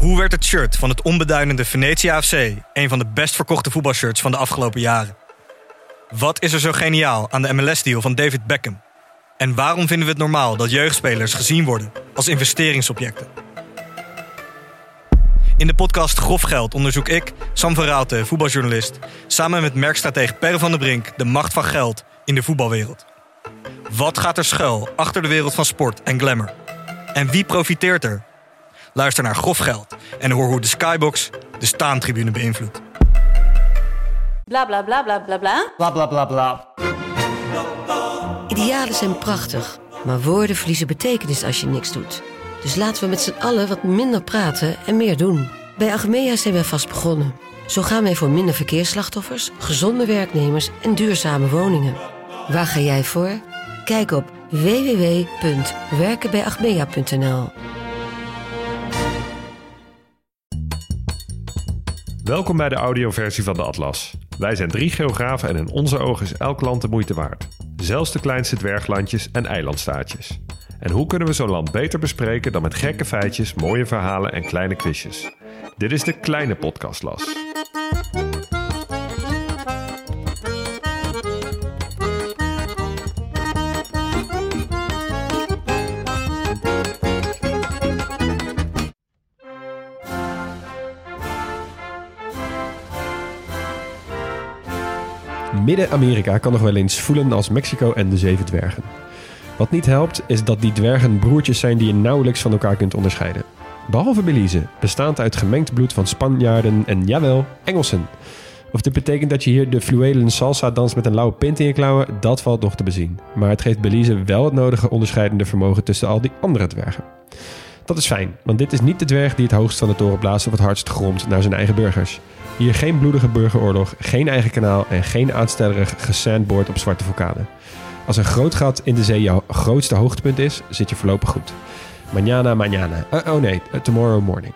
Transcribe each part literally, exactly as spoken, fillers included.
Hoe werd het shirt van het onbeduidende Venetia F C een van de best verkochte voetbalshirts van de afgelopen jaren? Wat is er zo geniaal aan de M L S-deal van David Beckham? En waarom vinden we het normaal dat jeugdspelers gezien worden als investeringsobjecten? In de podcast Grof Geld onderzoek ik, Sam van Raalte, voetbaljournalist, samen met merkstratege Per van der Brink de macht van geld in de voetbalwereld. Wat gaat er schuil achter de wereld van sport en glamour? En wie profiteert er? Luister naar Grof Geld en hoor hoe de Skybox de staantribune beïnvloedt. Bla bla bla bla bla bla. Bla bla bla bla. Idealen zijn prachtig, maar woorden verliezen betekenis als je niks doet. Dus laten we met z'n allen wat minder praten en meer doen. Bij Achmea zijn wij vast begonnen. Zo gaan wij voor minder verkeersslachtoffers, gezonde werknemers en duurzame woningen. Waar ga jij voor? Kijk op w w w punt werken bij achmea punt n l. Welkom bij de audioversie van de Atlas. Wij zijn drie geografen en in onze ogen is elk land de moeite waard. Zelfs de kleinste dwerglandjes en eilandstaatjes. En hoe kunnen we zo'n land beter bespreken dan met gekke feitjes, mooie verhalen en kleine quizjes? Dit is de kleine podcastlas. Midden-Amerika kan nog wel eens voelen als Mexico en de Zeven Dwergen. Wat niet helpt, is dat die dwergen broertjes zijn die je nauwelijks van elkaar kunt onderscheiden. Behalve Belize, bestaand uit gemengd bloed van Spanjaarden en, jawel, Engelsen. Of dit betekent dat je hier de fluwelen salsa danst met een lauwe pint in je klauwen, dat valt nog te bezien. Maar het geeft Belize wel het nodige onderscheidende vermogen tussen al die andere dwergen. Dat is fijn, want dit is niet de dwerg die het hoogst van de toren blaast of het hardst gromt naar zijn eigen burgers. Hier geen bloedige burgeroorlog, geen eigen kanaal en geen aanstellerig gesandboard op zwarte vulkanen. Als een groot gat in de zee jouw grootste hoogtepunt is, zit je voorlopig goed. Mañana, mañana. Uh, oh nee, uh, tomorrow morning.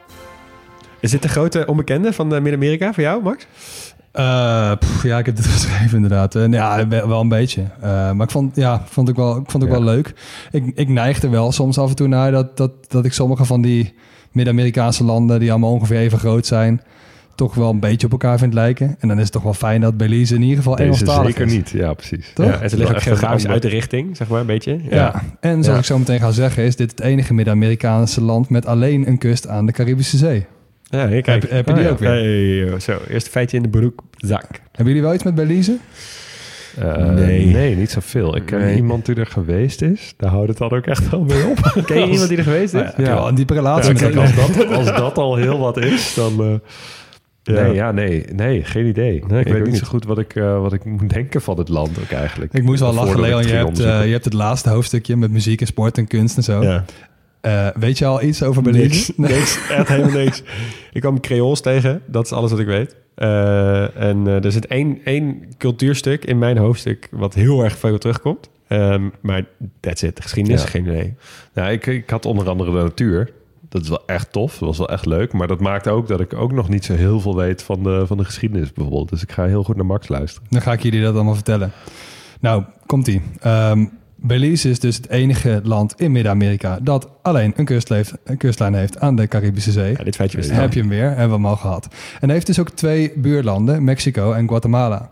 Is dit de grote onbekende van uh, Midden-Amerika voor jou, Max? Uh, pff, ja, ik heb dit geschreven inderdaad. Uh, ja, wel een beetje. Uh, maar ik vond, ja, vond ik wel, ik vond het ja. wel leuk. Ik, ik neigde wel soms af en toe naar dat, dat, dat ik sommige van die Midden-Amerikaanse landen, die allemaal ongeveer even groot zijn, toch wel een beetje op elkaar vindt lijken. En dan is het toch wel fijn dat Belize in ieder geval Engelstalig is. Zeker niet, ja precies. Ja, en ze liggen ook geografisch uit de richting, zeg maar, een beetje. Ja, ja. En zoals ja. ik zo meteen ga zeggen, is dit het enige Midden-Amerikaanse land met alleen een kust aan de Caribische Zee. Ja, hier, kijk. Heb, heb je die oh, ook ja. weer? Hey, zo, eerste feitje in de broekzak. Hebben jullie wel iets met Belize? Uh, nee. nee, niet zoveel. Ik ken nee. iemand die er geweest is. Daar houdt het dan ook echt wel mee op. Ken je iemand die er geweest is? Ja, ja. ja. een diepe relatie. Ja, kijk, als, dat, als dat al heel wat is, dan... Uh, Ja. Nee, ja, nee, nee, geen idee. Nee, ik, ik weet niet, niet zo goed wat ik, uh, wat ik moet denken van het land ook eigenlijk. Ik moest wel lachen, Leon. Je hebt, uh, je hebt het laatste hoofdstukje met muziek en sport en kunst en zo. Ja. Uh, weet je al iets over Belize? Niks, nee. niks, echt helemaal niks. Ik kwam Creools tegen, dat is alles wat ik weet. Uh, en uh, er zit één, één cultuurstuk in mijn hoofdstuk wat heel erg veel terugkomt. Um, maar that's it, geschiedenis, ja. geen idee. Nou, ik, ik had onder andere de natuur. Dat is wel echt tof, dat was wel echt leuk. Maar dat maakt ook dat ik ook nog niet zo heel veel weet van de, van de geschiedenis bijvoorbeeld. Dus ik ga heel goed naar Max luisteren. Dan ga ik jullie dat allemaal vertellen. Nou, komt-ie. Um, Belize is dus het enige land in Midden-Amerika dat alleen een, kust leeft, een kustlijn heeft aan de Caribische Zee. Ja, dit feitje wist Heb je hem weer, hebben we hem al gehad. En heeft dus ook twee buurlanden, Mexico en Guatemala.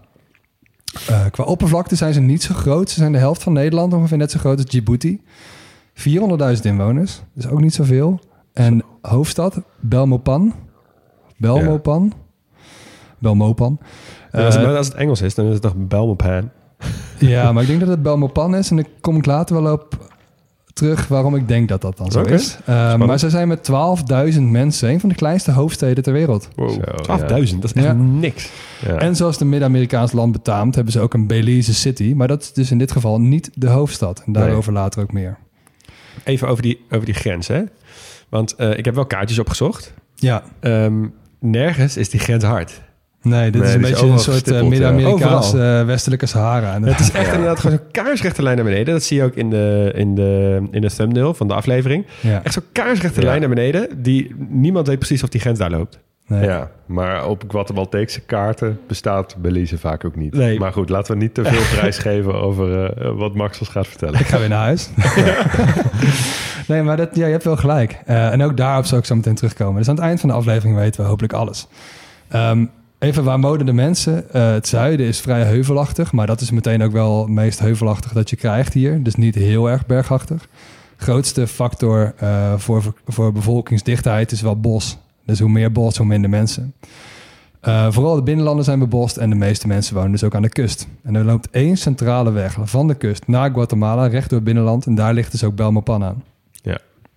Uh, qua oppervlakte zijn ze niet zo groot. Ze zijn de helft van Nederland, ongeveer net zo groot als Djibouti. vierhonderdduizend inwoners, dus ook niet zoveel. En hoofdstad, Belmopan. Belmopan. Ja. Belmopan. Ja, als, het, als het Engels is, dan is het toch Belmopan? Ja, maar ik denk dat het Belmopan is. En daar kom ik later wel op terug waarom ik denk dat dat dan zo okay. is. Uh, maar ze zijn met twaalfduizend mensen een van de kleinste hoofdsteden ter wereld. Wow. twaalfduizend, dat is echt ja. niks. Ja. En zoals de Midden-Amerikaans land betaamt, hebben ze ook een Belize City. Maar dat is dus in dit geval niet de hoofdstad. En daarover nee. later ook meer. Even over die, over die grens, hè? Want uh, ik heb wel kaartjes opgezocht. Ja. Um, nergens is die grens hard. Nee, dit nee, is een beetje een soort uh, Midden-Amerikaanse uh, westelijke Sahara. Het is echt inderdaad gewoon zo'n kaarsrechte lijn naar beneden. Dat zie je ook in de, in de, in de thumbnail van de aflevering. Ja. Echt zo'n kaarsrechte ja. lijn naar beneden. Die niemand weet precies of die grens daar loopt. Nee. Ja, maar op Guatemalteekse kaarten bestaat Belize vaak ook niet. Nee. Maar goed, laten we niet te veel prijs geven over uh, wat Max ons gaat vertellen. Ik ga weer naar huis. Nee, maar dat, ja, je hebt wel gelijk. Uh, en ook daarop zal ik zo meteen terugkomen. Dus aan het eind van de aflevering weten we hopelijk alles. Um, even waar wonen de mensen? Uh, het zuiden is vrij heuvelachtig, maar dat is meteen ook wel het meest heuvelachtig dat je krijgt hier. Dus niet heel erg bergachtig. Grootste factor uh, voor, voor bevolkingsdichtheid is wel bos. Dus hoe meer bos, hoe minder mensen. Uh, vooral de binnenlanden zijn bebost en de meeste mensen wonen dus ook aan de kust. En er loopt één centrale weg van de kust naar Guatemala, recht door het binnenland. En daar ligt dus ook Belmopan aan. Ja.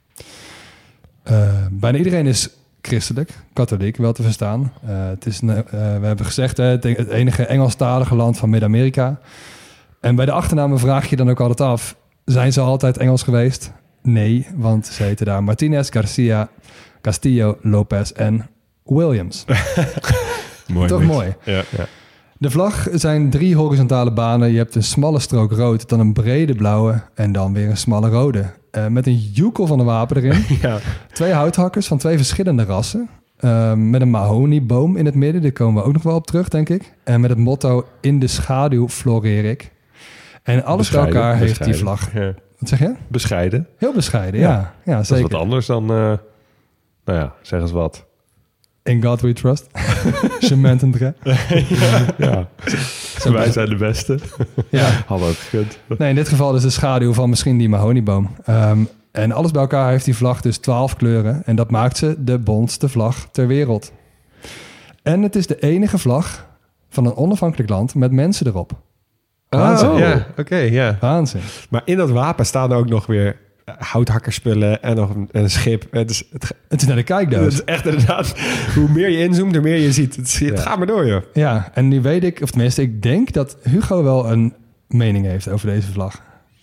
Uh, bijna iedereen is christelijk, katholiek, wel te verstaan. Uh, het is, uh, we hebben gezegd, hè, het enige Engelstalige land van Midden-Amerika. En bij de achternamen vraag je dan ook altijd af, zijn ze altijd Engels geweest? Nee, want ze heten daar Martinez, Garcia, Castillo, Lopez en Williams. Mooi. Toch mix. mooi. Ja, ja. De vlag zijn drie horizontale banen. Je hebt een smalle strook rood, dan een brede blauwe en dan weer een smalle rode. Uh, met een joekel van een wapen erin. Ja. Twee houthakkers van twee verschillende rassen. Uh, met een mahoниeboom in het midden. Daar komen we ook nog wel op terug, denk ik. En met het motto, in de schaduw floreer ik. En alles bij Bescheiden, elkaar heeft die bescheiden. vlag. Ja. Wat zeg je? Bescheiden. Heel bescheiden, ja. ja, ja Dat is zeker. wat anders dan, uh, nou ja, zeg eens wat. In God we trust. Cement en dre. Ja, wij zijn de beste. Ja. Hadden ook gekund. Nee, in dit geval is de schaduw van misschien die mahonieboom. Um, en alles bij elkaar heeft die vlag dus twaalf kleuren. En dat maakt ze de bontste vlag ter wereld. En het is de enige vlag van een onafhankelijk land met mensen erop. Waanzin. Oh, ja, oké, okay, ja. Waanzin. Maar in dat wapen staan er ook nog weer houthakkerspullen en nog een, een schip. Het is, het, Het is naar de het kijkdoos. is echt inderdaad, hoe meer je inzoomt, hoe meer je ziet. Het, is, het Ja. gaat maar door, joh. Ja, en nu weet ik, of tenminste ik denk dat Hugo wel een mening heeft over deze vlag.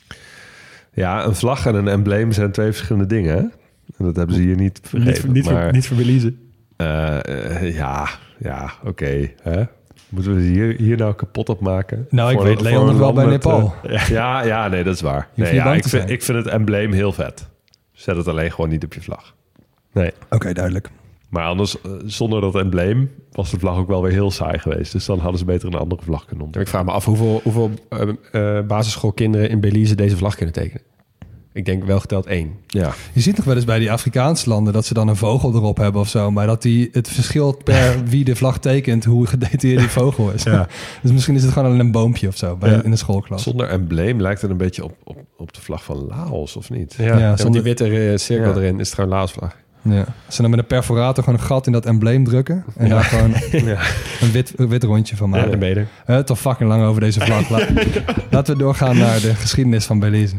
Ja, een vlag en een embleem zijn twee verschillende dingen. Hè? En dat hebben ze hier niet vergeten. Niet, voor- niet, maar, voor, niet voor Belize. uh, uh, ja, ja oké. Okay, moeten we hier, hier nou kapot op maken? Nou, ik Voor- weet Leon voor nog een wel land bij met, Nepal. uh, ja, ja, nee, dat is waar. Je hoeft Nee, niet ja, bang ik, te vind, zijn. ik vind het embleem heel vet. Zet het alleen gewoon niet op je vlag. Nee. Oké, okay, duidelijk. Maar anders, uh, zonder dat embleem, was de vlag ook wel weer heel saai geweest. Dus dan hadden ze beter een andere vlag kunnen Ik ontdekken. vraag me af hoeveel, hoeveel uh, uh, basisschoolkinderen in Belize deze vlag kunnen tekenen. Ik denk wel geteld één. Ja. Je ziet nog wel eens bij die Afrikaanse landen dat ze dan een vogel erop hebben of zo. Maar dat die, het verschilt per wie de vlag tekent hoe gedetailleerd die vogel is. Ja. Dus misschien is het gewoon alleen een boompje of zo bij, Ja. in de schoolklas. Zonder embleem lijkt het een beetje op, op, op de vlag van Laos, of niet? Ja, Ja, ja zonder- die witte uh, cirkel Ja. erin is het gewoon Laosvlag. Ja. Als ze dan met een perforator gewoon een gat in dat embleem drukken. En daar gewoon Ja. een wit, een wit rondje van Ja, maken. dan ben je er. Eh, toch fucking lang over deze vlag. La- Laten we doorgaan naar de geschiedenis van Belize.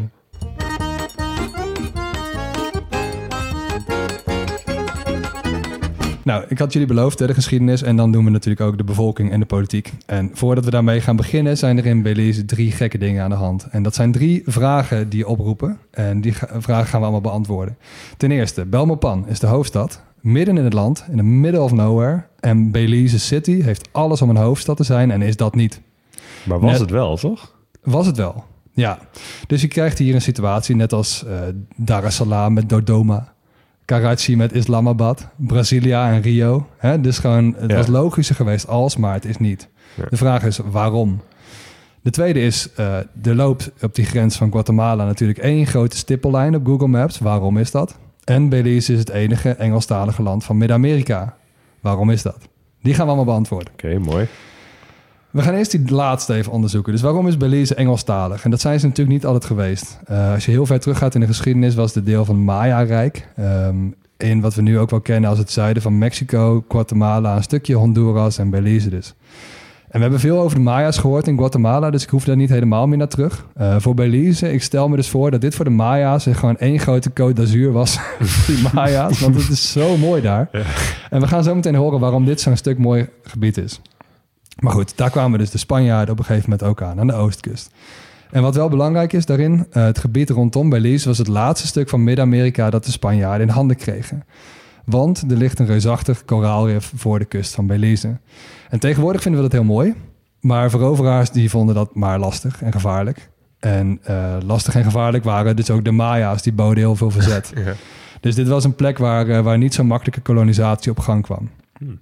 Nou, ik had jullie beloofd, hè, de geschiedenis. En dan doen we natuurlijk ook de bevolking en de politiek. En voordat we daarmee gaan beginnen, zijn er in Belize drie gekke dingen aan de hand. En dat zijn drie vragen die oproepen. En die ga- vragen gaan we allemaal beantwoorden. Ten eerste, Belmopan is de hoofdstad. Midden in het land, in the middle of nowhere. En Belize City heeft alles om een hoofdstad te zijn en is dat niet. Maar was Net- het wel, toch? Was het wel, ja. Dus je krijgt hier een situatie net als uh, Dar es Salaam met Dodoma, Karachi met Islamabad, Brasilia en Rio. Hè? Dus gewoon, het Ja. was logischer geweest als, maar het is niet. Ja. De vraag is waarom? De tweede is, uh, er loopt op die grens van Guatemala natuurlijk één grote stippellijn op Google Maps. Waarom is dat? En Belize is het enige Engelstalige land van Midden-Amerika. Waarom is dat? Die gaan we allemaal beantwoorden. Oké, okay, mooi. We gaan eerst die laatste even onderzoeken. Dus waarom is Belize Engelstalig? En dat zijn ze natuurlijk niet altijd geweest. Uh, als je heel ver teruggaat in de geschiedenis, was het deel van het Maya-rijk. Um, in wat we nu ook wel kennen als het zuiden van Mexico, Guatemala, een stukje Honduras en Belize dus. En we hebben veel over de Maya's gehoord in Guatemala, dus ik hoef daar niet helemaal meer naar terug. Uh, voor Belize, ik stel me dus voor dat dit voor de Maya's gewoon één grote Côte d'Azur was. Die Maya's, want het is zo mooi daar. Ja. En we gaan zo meteen horen waarom dit zo'n stuk mooi gebied is. Maar goed, daar kwamen dus de Spanjaarden op een gegeven moment ook aan, aan de oostkust. En wat wel belangrijk is daarin, uh, het gebied rondom Belize was het laatste stuk van Midden-Amerika dat de Spanjaarden in handen kregen. Want er ligt een reusachtig koraalrif voor de kust van Belize. En tegenwoordig vinden we dat heel mooi. Maar veroveraars die vonden dat maar lastig en gevaarlijk. En uh, lastig en gevaarlijk waren dus ook de Maya's, die boden heel veel verzet. Ja. Dus dit was een plek waar, uh, waar niet zo makkelijke kolonisatie op gang kwam. Hmm.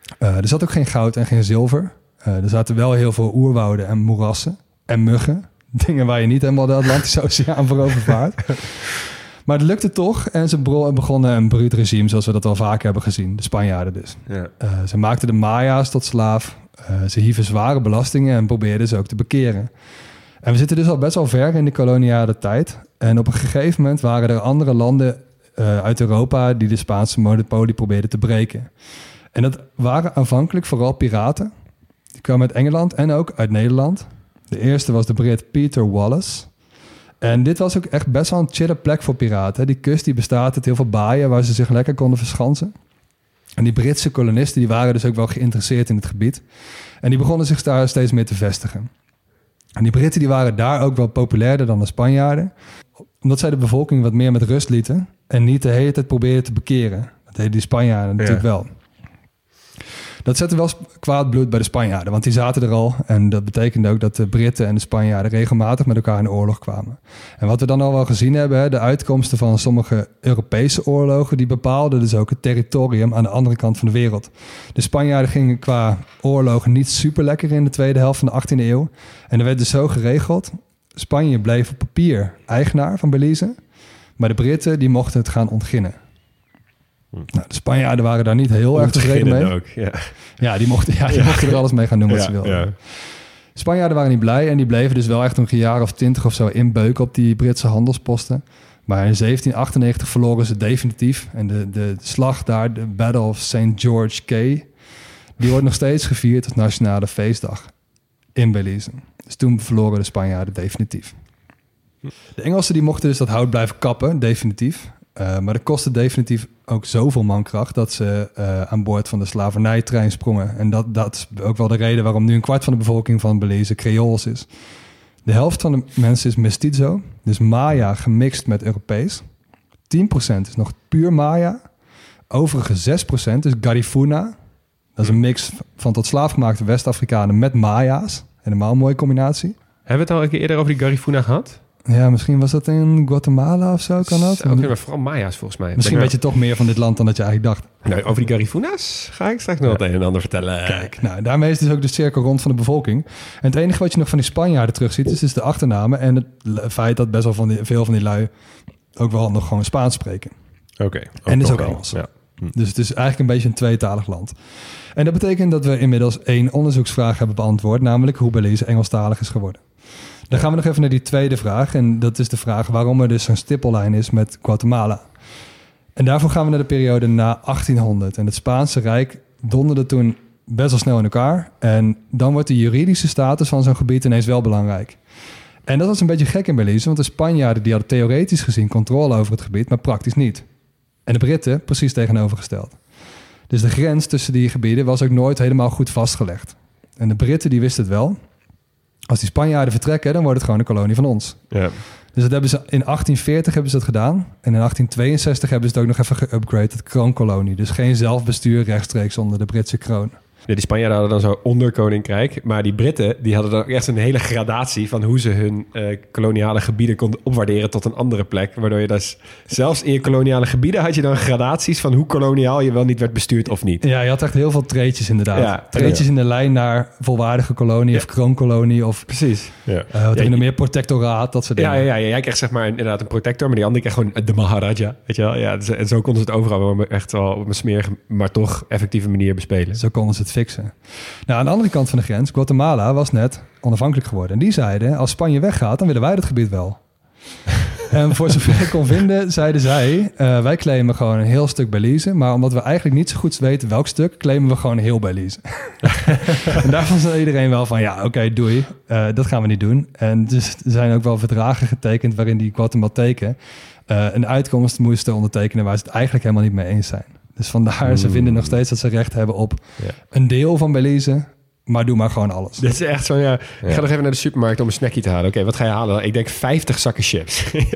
Uh, er zat ook geen goud en geen zilver. Uh, er zaten wel heel veel oerwouden en moerassen en muggen. Dingen waar je niet helemaal de Atlantische Oceaan voor overvaart. Maar het lukte toch en ze begonnen een bruut regime zoals we dat al vaker hebben gezien. De Spanjaarden dus. Ja. Uh, ze maakten de Maya's tot slaaf. Uh, ze hieven zware belastingen en probeerden ze ook te bekeren. En we zitten dus al best wel ver in de koloniale tijd. En op een gegeven moment waren er andere landen uh, uit Europa die de Spaanse monopolie probeerden te breken. En dat waren aanvankelijk vooral piraten. Die kwamen uit Engeland en ook uit Nederland. De eerste was de Brit Peter Wallace. En dit was ook echt best wel een chille plek voor piraten. Die kust die bestaat uit heel veel baaien waar ze zich lekker konden verschansen. En die Britse kolonisten die waren dus ook wel geïnteresseerd in het gebied. En die begonnen zich daar steeds meer te vestigen. En die Britten die waren daar ook wel populairder dan de Spanjaarden. Omdat zij de bevolking wat meer met rust lieten. En niet de hele tijd probeerden te bekeren. Dat deden die Spanjaarden natuurlijk ja. wel. Dat zette wel kwaad bloed bij de Spanjaarden, want die zaten er al. En dat betekende ook dat de Britten en de Spanjaarden regelmatig met elkaar in de oorlog kwamen. En wat we dan al wel gezien hebben, de uitkomsten van sommige Europese oorlogen, die bepaalden dus ook het territorium aan de andere kant van de wereld. De Spanjaarden gingen qua oorlogen niet super lekker in de tweede helft van de achttiende eeuw. En er werd dus zo geregeld, Spanje bleef op papier eigenaar van Belize, maar de Britten die mochten het gaan ontginnen. Nou, de Spanjaarden waren daar niet heel erg tevreden mee. Ook, ja. Ja, die mochten, ja, die ja. mochten er alles mee gaan doen wat ja, ze wilden. Ja. Spanjaarden waren niet blij en die bleven dus wel echt nog een jaar of twintig of zo inbeuken op die Britse handelsposten. Maar in zeventien achtennegentig verloren ze definitief. En de, de, de slag daar, de Battle of Saint George Cay, die wordt nog steeds gevierd als nationale feestdag in Belize. Dus toen verloren de Spanjaarden definitief. De Engelsen die mochten dus dat hout blijven kappen, definitief. Uh, maar dat kostte definitief ook zoveel mankracht dat ze uh, aan boord van de slavernijtrein sprongen. En dat, dat is ook wel de reden waarom nu een kwart van de bevolking van Belize Creools is. De helft van de mensen is mestizo, dus Maya gemixt met Europees. tien procent is nog puur Maya. Overige zes procent is Garifuna. Dat is een mix van tot slaafgemaakte West-Afrikanen met Maya's. Helemaal een mooie combinatie. Hebben we het al een keer eerder over die Garifuna gehad? Ja, misschien was dat in Guatemala of zo, kan dat? Oké, okay, maar vooral Maya's volgens mij. Misschien weet je toch meer van dit land dan dat je eigenlijk dacht. Nou, over die Garifuna's ga ik straks nog ja. het een en ander vertellen. Kijk, nou, daarmee is dus ook de cirkel rond van de bevolking. En het enige wat je nog van die Spanjaarden terugziet, is dus de achternamen en het feit dat best wel van die, veel van die lui ook wel nog gewoon Spaans spreken. Oké. Okay, en dus ook Engels. Ja. Hm. Dus het is eigenlijk een beetje een tweetalig land. En dat betekent dat we inmiddels één onderzoeksvraag hebben beantwoord, namelijk hoe Belize Engelstalig is geworden. Dan gaan we nog even naar die tweede vraag. En dat is de vraag waarom er dus zo'n stippellijn is met Guatemala. En daarvoor gaan we naar de periode na achttienhonderd. En het Spaanse Rijk donderde toen best wel snel in elkaar. En dan wordt de juridische status van zo'n gebied ineens wel belangrijk. En dat was een beetje gek in Belize, want de Spanjaarden die hadden theoretisch gezien controle over het gebied, maar praktisch niet. En de Britten precies tegenovergesteld. Dus de grens tussen die gebieden was ook nooit helemaal goed vastgelegd. En de Britten die wisten het wel. Als die Spanjaarden vertrekken, dan wordt het gewoon een kolonie van ons. Ja. Dus dat hebben ze in achttien veertig hebben ze dat gedaan. En in achttien tweeënzestig hebben ze het ook nog even geüpgrade tot kroonkolonie. Dus geen zelfbestuur rechtstreeks onder de Britse kroon. Ja, die Spanjaarden hadden dan zo onderkoninkrijk. Maar die Britten die hadden dan echt een hele gradatie van hoe ze hun uh, koloniale gebieden konden opwaarderen tot een andere plek. Waardoor je dus zelfs in je koloniale gebieden had je dan gradaties van hoe koloniaal je wel niet werd bestuurd of niet. Ja, je had echt heel veel treetjes inderdaad. Ja, treetjes ja. in de lijn naar volwaardige kolonie ja. of kroonkolonie of precies. Ja. Uh, wat ja, je nog meer protectoraat, dat soort dingen. Ja, ja, ja, jij kreeg zeg maar inderdaad een protector, maar die andere kreeg gewoon de Maharaja. Weet je wel? Ja, en zo konden ze het overal echt wel op een smerige, maar toch effectieve manier bespelen. Zo konden ze het fixen. Nou, aan de andere kant van de grens, Guatemala was net onafhankelijk geworden. En die zeiden, als Spanje weggaat, dan willen wij dat gebied wel. En voor zover ik kon vinden, zeiden zij, uh, wij claimen gewoon een heel stuk Belize. Maar omdat we eigenlijk niet zo goed weten welk stuk, claimen we gewoon heel Belize. En daarvan zei iedereen wel van, ja, oké, okay, doei. Uh, dat gaan we niet doen. En dus er zijn ook wel verdragen getekend waarin die Guatemalteken uh, een uitkomst moesten ondertekenen waar ze het eigenlijk helemaal niet mee eens zijn. Dus vandaar, mm. ze vinden nog steeds dat ze recht hebben op ja. een deel van Belize, maar doe maar gewoon alles. Dit is echt zo, ja. Ik ja. ga nog even naar de supermarkt om een snackie te halen. Oké, okay, wat ga je halen? Ik denk vijftig zakken chips. ja,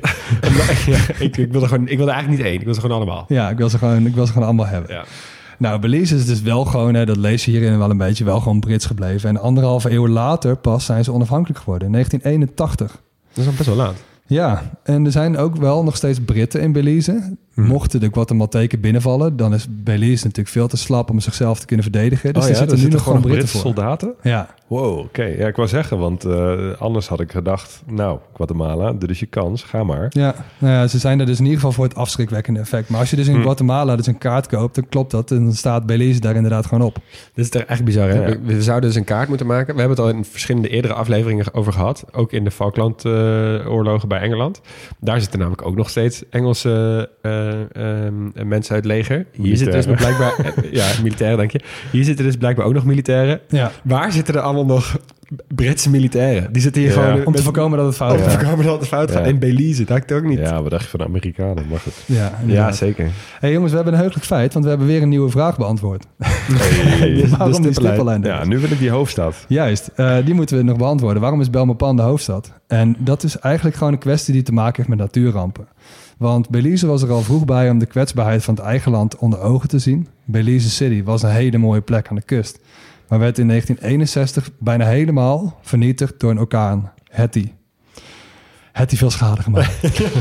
ik, ik, wilde gewoon, ik wilde eigenlijk niet één, ik wil ze gewoon allemaal. Ja, ik wil ze gewoon, ik wil ze gewoon allemaal hebben. Ja. Nou, Belize is dus wel gewoon, hè, dat lees je hierin wel een beetje, wel gewoon Brits gebleven. En anderhalve eeuw later pas zijn ze onafhankelijk geworden, in negentien eenentachtig. Dat is al best wel laat. Ja, en er zijn ook wel nog steeds Britten in Belize. Mochten de Guatemalteken binnenvallen, dan is Belize natuurlijk veel te slap om zichzelf te kunnen verdedigen. Dus oh er ja, zitten er nu nog gewoon Britten Britse voor. soldaten? Ja. Wow, oké. Okay. Ja, ik wou zeggen, want uh, anders had ik gedacht... nou, Guatemala, dit is je kans, ga maar. Ja, nou ja, ze zijn er dus in ieder geval voor het afschrikwekkende effect. Maar als je dus in hmm. Guatemala dus een kaart koopt, dan klopt dat. En dan staat Belize daar inderdaad gewoon op. Dit is toch echt bizar, hè? Ja. We, we zouden dus een kaart moeten maken. We hebben het al in verschillende eerdere afleveringen over gehad. Ook in de Falklandoorlogen uh, bij Engeland. Daar zitten namelijk ook nog steeds Engelse uh, um, mensen uit het leger. Hier zitten dus nog blijkbaar... ja, militairen, denk je. Hier zitten dus blijkbaar ook nog militairen. Ja. Waar zitten er allemaal nog Britse militairen? Die zitten hier ja. gewoon... Om te voorkomen dat het fout gaat. Om te voorkomen dat het fout ja. gaat. In Belize, dat ik ook niet. Ja, wat dacht je van de Amerikanen? Mag het? Ja, ja, zeker. Hey jongens, we hebben een heugelijk feit, want we hebben weer een nieuwe vraag beantwoord. Hey, dus waarom die stippellijn? Ja, nu wil ik die hoofdstad. Juist, uh, die moeten we nog beantwoorden. Waarom is Belmopan de hoofdstad? En dat is eigenlijk gewoon een kwestie die te maken heeft met natuurrampen. Want Belize was er al vroeg bij om de kwetsbaarheid van het eigen land onder ogen te zien. Belize City was een hele mooie plek aan de kust. Maar werd in negentien eenenzestig bijna helemaal vernietigd door een orkaan, Hattie. Hattie veel schade gemaakt.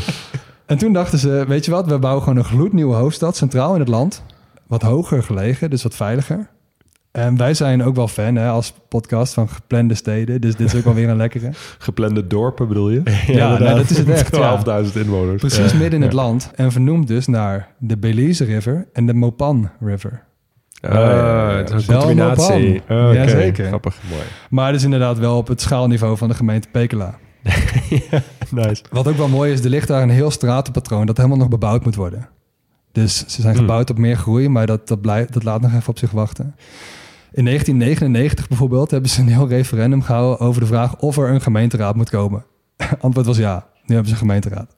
En toen dachten ze, weet je wat, we bouwen gewoon een gloednieuwe hoofdstad, centraal in het land. Wat hoger gelegen, dus wat veiliger. En wij zijn ook wel fan, hè, als podcast van geplande steden. Dus dit is ook wel weer een lekkere. Geplande dorpen bedoel je? Ja, ja nee, dat is het echt. twaalfduizend ja. inwoners. Precies ja. midden in het land. En vernoemd dus naar de Belize River en de Mopan River. Uh, ja, het is een combinatie. Oh, okay. Jazeker. Grappig, mooi. Maar het is inderdaad wel op het schaalniveau van de gemeente Pekela. ja, nice. Wat ook wel mooi is, er ligt daar een heel stratenpatroon dat helemaal nog bebouwd moet worden. Dus ze zijn gebouwd hmm. op meer groei, maar dat, dat, blijft, dat laat nog even op zich wachten. In negentien negenennegentig bijvoorbeeld hebben ze een heel referendum gehouden over de vraag of er een gemeenteraad moet komen. Antwoord was ja. Nu hebben ze een gemeenteraad.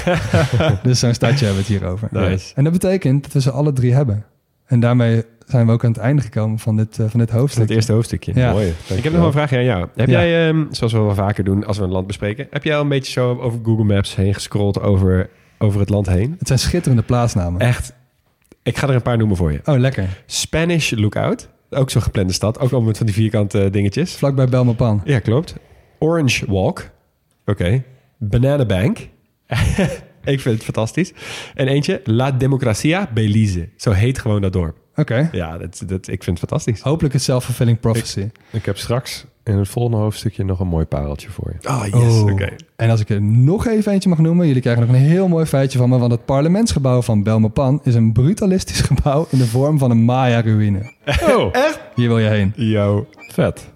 Dus zo'n stadje hebben we het hier over. Nice. En dat betekent dat we ze alle drie hebben. En daarmee zijn we ook aan het einde gekomen van dit, uh, van dit hoofdstuk. Het eerste hoofdstukje. Ja. Mooi. Ik heb nog wel een vraagje aan jou. Heb ja. jij, um, zoals we wel vaker doen als we een land bespreken, heb jij al een beetje zo over Google Maps heen gescrolld over, over het land heen? Het zijn schitterende plaatsnamen. Echt. Ik ga er een paar noemen voor je. Oh, lekker. Spanish Lookout. Ook zo'n geplande stad. Ook al met van die vierkante dingetjes. Vlakbij Belmopan. Ja, klopt. Orange Walk. Oké. Okay. Banana Bank. Ik vind het fantastisch. En eentje, La Democracia Belize. Zo heet gewoon dat dorp. Oké. Okay. Ja, dat, dat, ik vind het fantastisch. Hopelijk een self-fulfilling prophecy. Ik, ik heb straks in het volgende hoofdstukje nog een mooi pareltje voor je. Oh, yes. Oh. Oké. Okay. En als ik er nog even eentje mag noemen. Jullie krijgen nog een heel mooi feitje van me. Want het parlementsgebouw van Belmopan is een brutalistisch gebouw in de vorm van een Maya-ruïne. Oh, echt? Hier wil je heen. Yo, vet.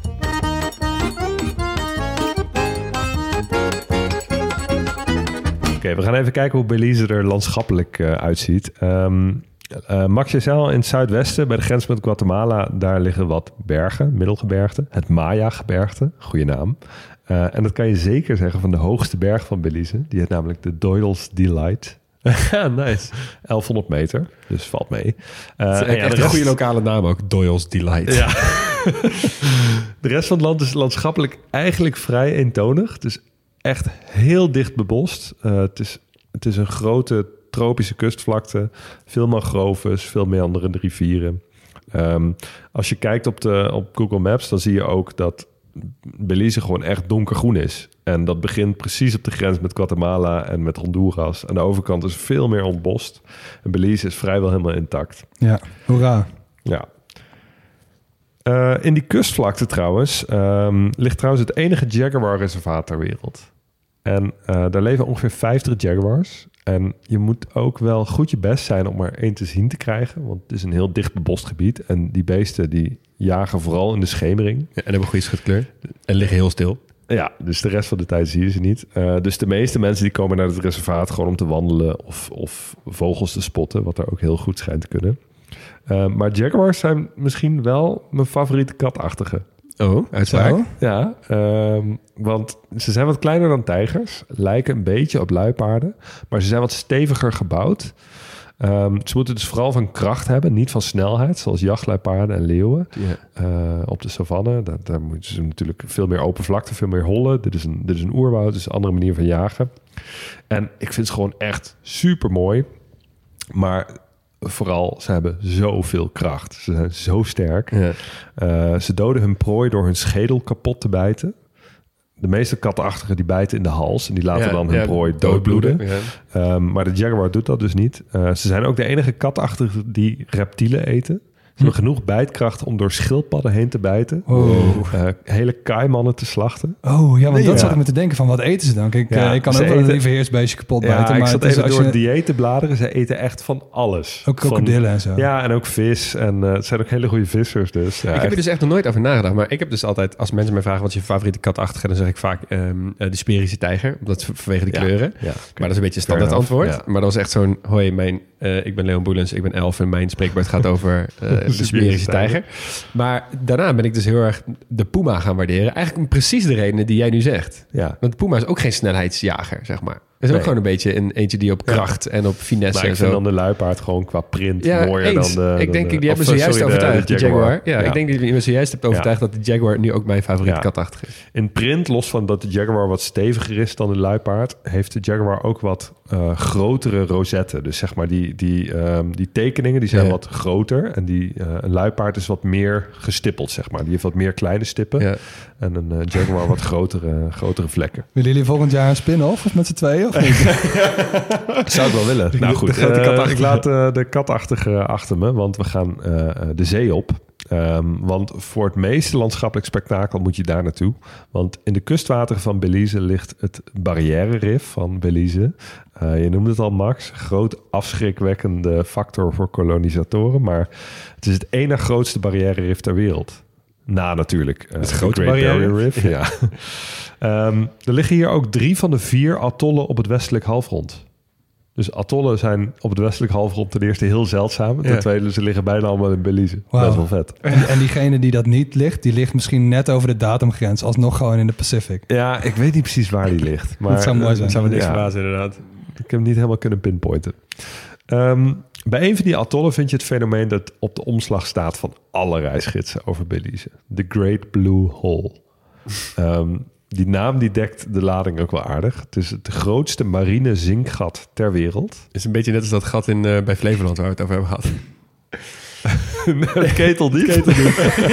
Oké, okay, we gaan even kijken hoe Belize er landschappelijk uh, uitziet. Um, uh, Maxiesel in het zuidwesten, bij de grens met Guatemala, daar liggen wat bergen, middelgebergte. Het Maya-gebergte, goede naam. Uh, en dat kan je zeker zeggen van de hoogste berg van Belize. Die heet namelijk de Doyle's Delight. Nice. elfhonderd meter, dus valt mee. Uh, het is echt rest... een goede lokale naam ook, Doyle's Delight. Ja. De rest van het land is landschappelijk eigenlijk vrij eentonig. Dus echt heel dicht bebost. Uh, het, is, het is een grote tropische kustvlakte. Veel mangroves, veel meanderende rivieren. Um, als je kijkt op, de, op Google Maps, dan zie je ook dat Belize gewoon echt donkergroen is. En dat begint precies op de grens met Guatemala en met Honduras. Aan de overkant is veel meer ontbost. En Belize is vrijwel helemaal intact. Ja, hoera. Ja. Uh, in die kustvlakte trouwens um, ligt trouwens het enige jaguar-reservaat ter wereld. En uh, daar leven ongeveer vijftig jaguars. En je moet ook wel goed je best zijn om er één te zien te krijgen. Want het is een heel dicht bebost gebied. En die beesten die jagen vooral in de schemering. Ja, en hebben een goede schutkleur. En liggen heel stil. Ja, dus de rest van de tijd zie je ze niet. Uh, dus de meeste mensen die komen naar het reservaat gewoon om te wandelen of, of vogels te spotten. Wat er ook heel goed schijnt te kunnen. Uh, maar jaguars zijn misschien wel mijn favoriete katachtige. Oh, uitspraak. Ja, um, want ze zijn wat kleiner dan tijgers. Lijken een beetje op luipaarden. Maar ze zijn wat steviger gebouwd. Um, ze moeten dus vooral van kracht hebben, niet van snelheid. Zoals jachtluipaarden en leeuwen. Ja. Uh, op de savanne, daar, daar moeten ze natuurlijk veel meer open vlakte, veel meer hollen. Dit is een, dit is een oerwoud, dus een andere manier van jagen. En ik vind ze gewoon echt super mooi. Maar vooral, ze hebben zoveel kracht. Ze zijn zo sterk. Ja. Uh, ze doden hun prooi door hun schedel kapot te bijten. De meeste katachtigen die bijten in de hals en die laten Ja, dan hun ja, prooi doodbloeden. doodbloeden, ja. Um, maar de jaguar doet dat dus niet. Uh, ze zijn ook de enige katachtigen die reptielen eten. Ze hebben genoeg bijtkracht om door schildpadden heen te bijten. Oh. Uh, hele kaimannen te slachten. Oh, ja, want Nee, dat ja. zat ik me te denken van, wat eten ze dan? Kijk, Ja, uh, ik kan ze ook wel een eten- lieveheersbeestje kapot Ja, bijten. ik maar zat het is even als door je- het dieet te bladeren. Ze eten echt van alles. Ook Van- krokodillen en zo. Ja, en ook vis. En uh, het zijn ook hele goede vissers. Dus, ja, Ik heb echt. er dus echt nog nooit over nagedacht. Maar ik heb dus altijd, als mensen mij vragen wat is je favoriete katachtige, dan zeg ik vaak um, uh, de Sperische tijger. Dat is vanwege de Ja, kleuren. ja. Maar dat is een beetje een standaard Fair enough, antwoord. ja. Maar dat was echt zo'n, hoi, mijn, uh, ik ben Leon Boelens, ik ben elf en mijn spreekwoord gaat over uh, de Sperische tijger. Maar daarna ben ik dus heel erg de puma gaan waarderen. Eigenlijk om precies de redenen die jij nu zegt. Ja. Want de puma is ook geen snelheidsjager, zeg maar. Het is Nee. ook gewoon een beetje een eentje die op kracht en op finesse Maar en ik zo. vind dan de luipaard gewoon qua print Ja, mooier eens. dan de... ik denk, dan de, die hebben of, me zojuist sorry, de- overtuigd, de Jaguar. Ja, Ja. ik denk dat je me zojuist hebt overtuigd dat de Jaguar nu ook mijn favoriete Ja. katachtig is. In print, los van dat de Jaguar wat steviger is dan de luipaard, heeft de Jaguar ook wat uh, grotere rosetten. Dus zeg maar die, die, um, die tekeningen die zijn Ja. wat groter. En die, uh, een luipaard is wat meer gestippeld, zeg maar. Die heeft wat meer kleine stippen. Ja. En een uh, Jaguar wat grotere, grotere vlekken. Willen jullie volgend jaar een spin-off of met z'n tweeën? Of niet? Zou ik wel willen. Nou goed, de grote uh, katachtige. ik laat uh, de katachtige achter me, want we gaan uh, de zee op. Um, want voor het meeste landschappelijk spektakel moet je daar naartoe. Want in de kustwateren van Belize ligt het Barrière-rif van Belize. Uh, je noemde het al, Max. Groot afschrikwekkende factor voor kolonisatoren. Maar het is het ene grootste Barrière-rif ter wereld. Na natuurlijk. Uh, Het de grote Great Barrière Barrier Reef. Ja. um, er liggen hier ook drie van de vier atollen op het westelijk halfrond. Dus atollen zijn op het westelijk halfrond ten eerste heel zeldzaam. Ten Ja. tweede, ze liggen bijna allemaal in Belize. Wauw. Dat is wel vet. En, en diegene die dat niet ligt, die ligt misschien net over de datumgrens. Alsnog gewoon in de Pacific. Ja, ik weet niet precies waar die ligt. Maar Dat zou mooi zijn. Dat zou me niks Ja. verbazen, inderdaad. Ik heb hem niet helemaal kunnen pinpointen. Um, bij een van die atollen vind je het fenomeen dat op de omslag staat van alle reisgidsen over Belize. The Great Blue Hole. Um, die naam die dekt de lading ook wel aardig. Het is het grootste marine zinkgat ter wereld. Het is een beetje net als dat gat in, uh, bij Flevoland waar we het over hebben gehad. Keteldiep. Keteldiep.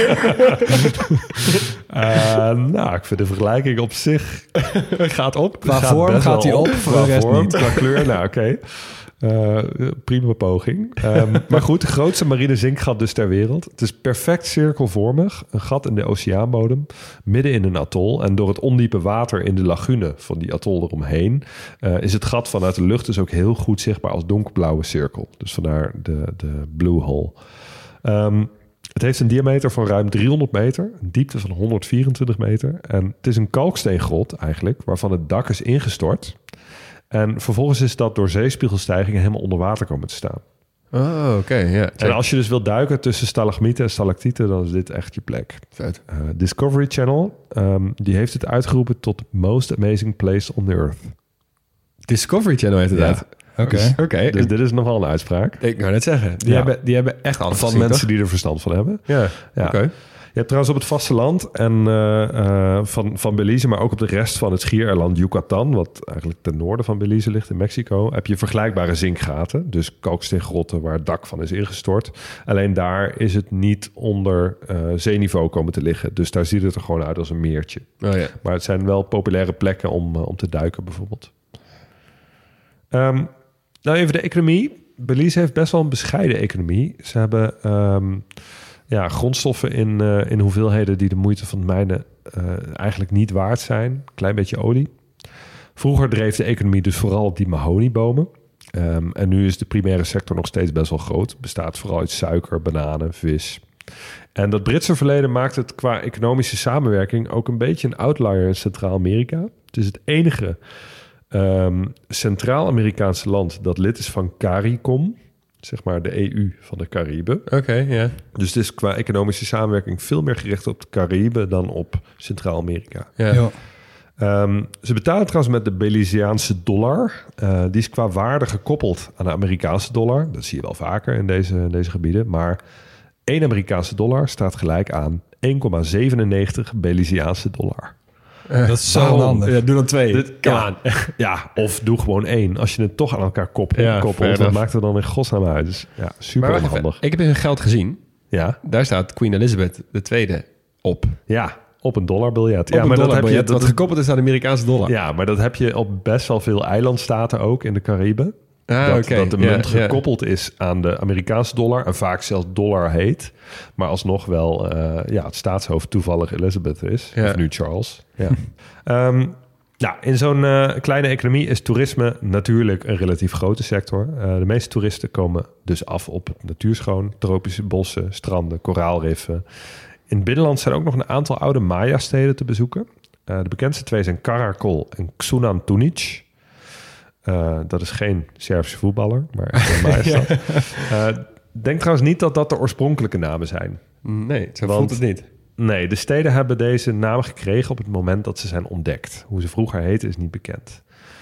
uh, nou, ik vind de vergelijking op zich gaat op. Qua Gaat vorm best gaat wel hij op, voor de Qua rest vorm, niet. qua kleur, nou oké. Okay. Uh, prima poging. Um, maar goed, de grootste marine zinkgat dus ter wereld. Het is perfect cirkelvormig. Een gat in de oceaanbodem, midden in een atol. En door het ondiepe water in de lagune van die atol eromheen... Uh, is het gat vanuit de lucht dus ook heel goed zichtbaar als donkerblauwe cirkel. Dus vandaar de, de blue hole. Um, het heeft een diameter van ruim driehonderd meter, een diepte van honderdvierentwintig meter. En het is een kalksteengrot eigenlijk, waarvan het dak is ingestort. En vervolgens is dat door zeespiegelstijgingen helemaal onder water komen te staan. Oh, oké. Okay, ja. En als je dus wilt duiken tussen stalagmieten en stalactieten, dan is dit echt je plek. Vet. Uh, Discovery Channel, um, die heeft het uitgeroepen tot most amazing place on the earth. Discovery Channel heeft het Ja. uit. Oké. Okay. Oké. Okay. Dus dit is nog wel een uitspraak. Ik wou net zeggen. Die, Ja. hebben, die hebben echt alles Van gezien, mensen toch? die er verstand van hebben. Ja, Ja. oké. Okay. Je hebt trouwens op het vasteland en uh, uh, van, van Belize, maar ook op de rest van het schiereiland Yucatan, wat eigenlijk ten noorden van Belize ligt in Mexico, heb je vergelijkbare zinkgaten. Dus kalksteengrotten waar het dak van is ingestort. Alleen daar is het niet onder uh, zeeniveau komen te liggen. Dus daar ziet het er gewoon uit als een meertje. Oh, ja. Maar het zijn wel populaire plekken om, uh, om te duiken bijvoorbeeld. Um, nou even de economie. Belize heeft best wel een bescheiden economie. Ze hebben um, ja, grondstoffen in, uh, in hoeveelheden die de moeite van het mijnen uh, eigenlijk niet waard zijn. Klein beetje olie. Vroeger dreef de economie dus vooral op die mahoniebomen. Um, en nu is de primaire sector nog steeds best wel groot. Het bestaat vooral uit suiker, bananen, vis. En dat Britse verleden maakt het qua economische samenwerking ook een beetje een outlier in Centraal-Amerika. Het is het enige um, Centraal-Amerikaanse land dat lid is van CARICOM. Zeg maar de E U van de Cariben. Oké, okay, ja. Dus het is qua economische samenwerking veel meer gericht op de Cariben dan op Centraal-Amerika. Ja. Ja. Um, ze betalen trouwens met de Belizeaanse dollar. Uh, die is qua waarde gekoppeld aan de Amerikaanse dollar. Dat zie je wel vaker in deze, in deze gebieden. Maar één Amerikaanse dollar staat gelijk aan één komma zevenennegentig Belizeaanse dollar. Dat is zo Waarom? handig. Ja, doe dan twee. Dit, ja, ja, of doe gewoon één. Als je het toch aan elkaar koppelt, Ja, koppelt fair wat enough. maakt er dan in godsnaam uit? Dus ja, super Maar wacht handig. even, ik heb hun geld gezien. Ja, Daar staat Queen Elizabeth de Tweede op. ja. op een dollarbiljet. Op ja, een maar dat heb je dollarbiljet, dat, wat gekoppeld is aan de Amerikaanse dollar. Ja, maar dat heb je op best wel veel eilandstaten ook in de Cariben. Ah, dat, okay. dat de ja, munt ja. gekoppeld is aan de Amerikaanse dollar en vaak zelfs dollar heet, maar alsnog wel uh, ja, het staatshoofd toevallig Elizabeth is, Ja. of nu Charles. Ja. um, nou, in zo'n uh, kleine economie is toerisme natuurlijk een relatief grote sector. Uh, de meeste toeristen komen dus af op het natuurschoon, tropische bossen, stranden, koraalriffen. In het binnenland zijn ook nog een aantal oude Maya-steden te bezoeken. Uh, de bekendste twee zijn Caracol en Xunan Tunic. Uh, dat is geen Servische voetballer, maar een Maya-stad. uh, denk trouwens niet dat dat de oorspronkelijke namen zijn. Nee, zo Want- voelt het niet. Nee, de steden hebben deze namen gekregen op het moment dat ze zijn ontdekt. Hoe ze vroeger heten is niet bekend.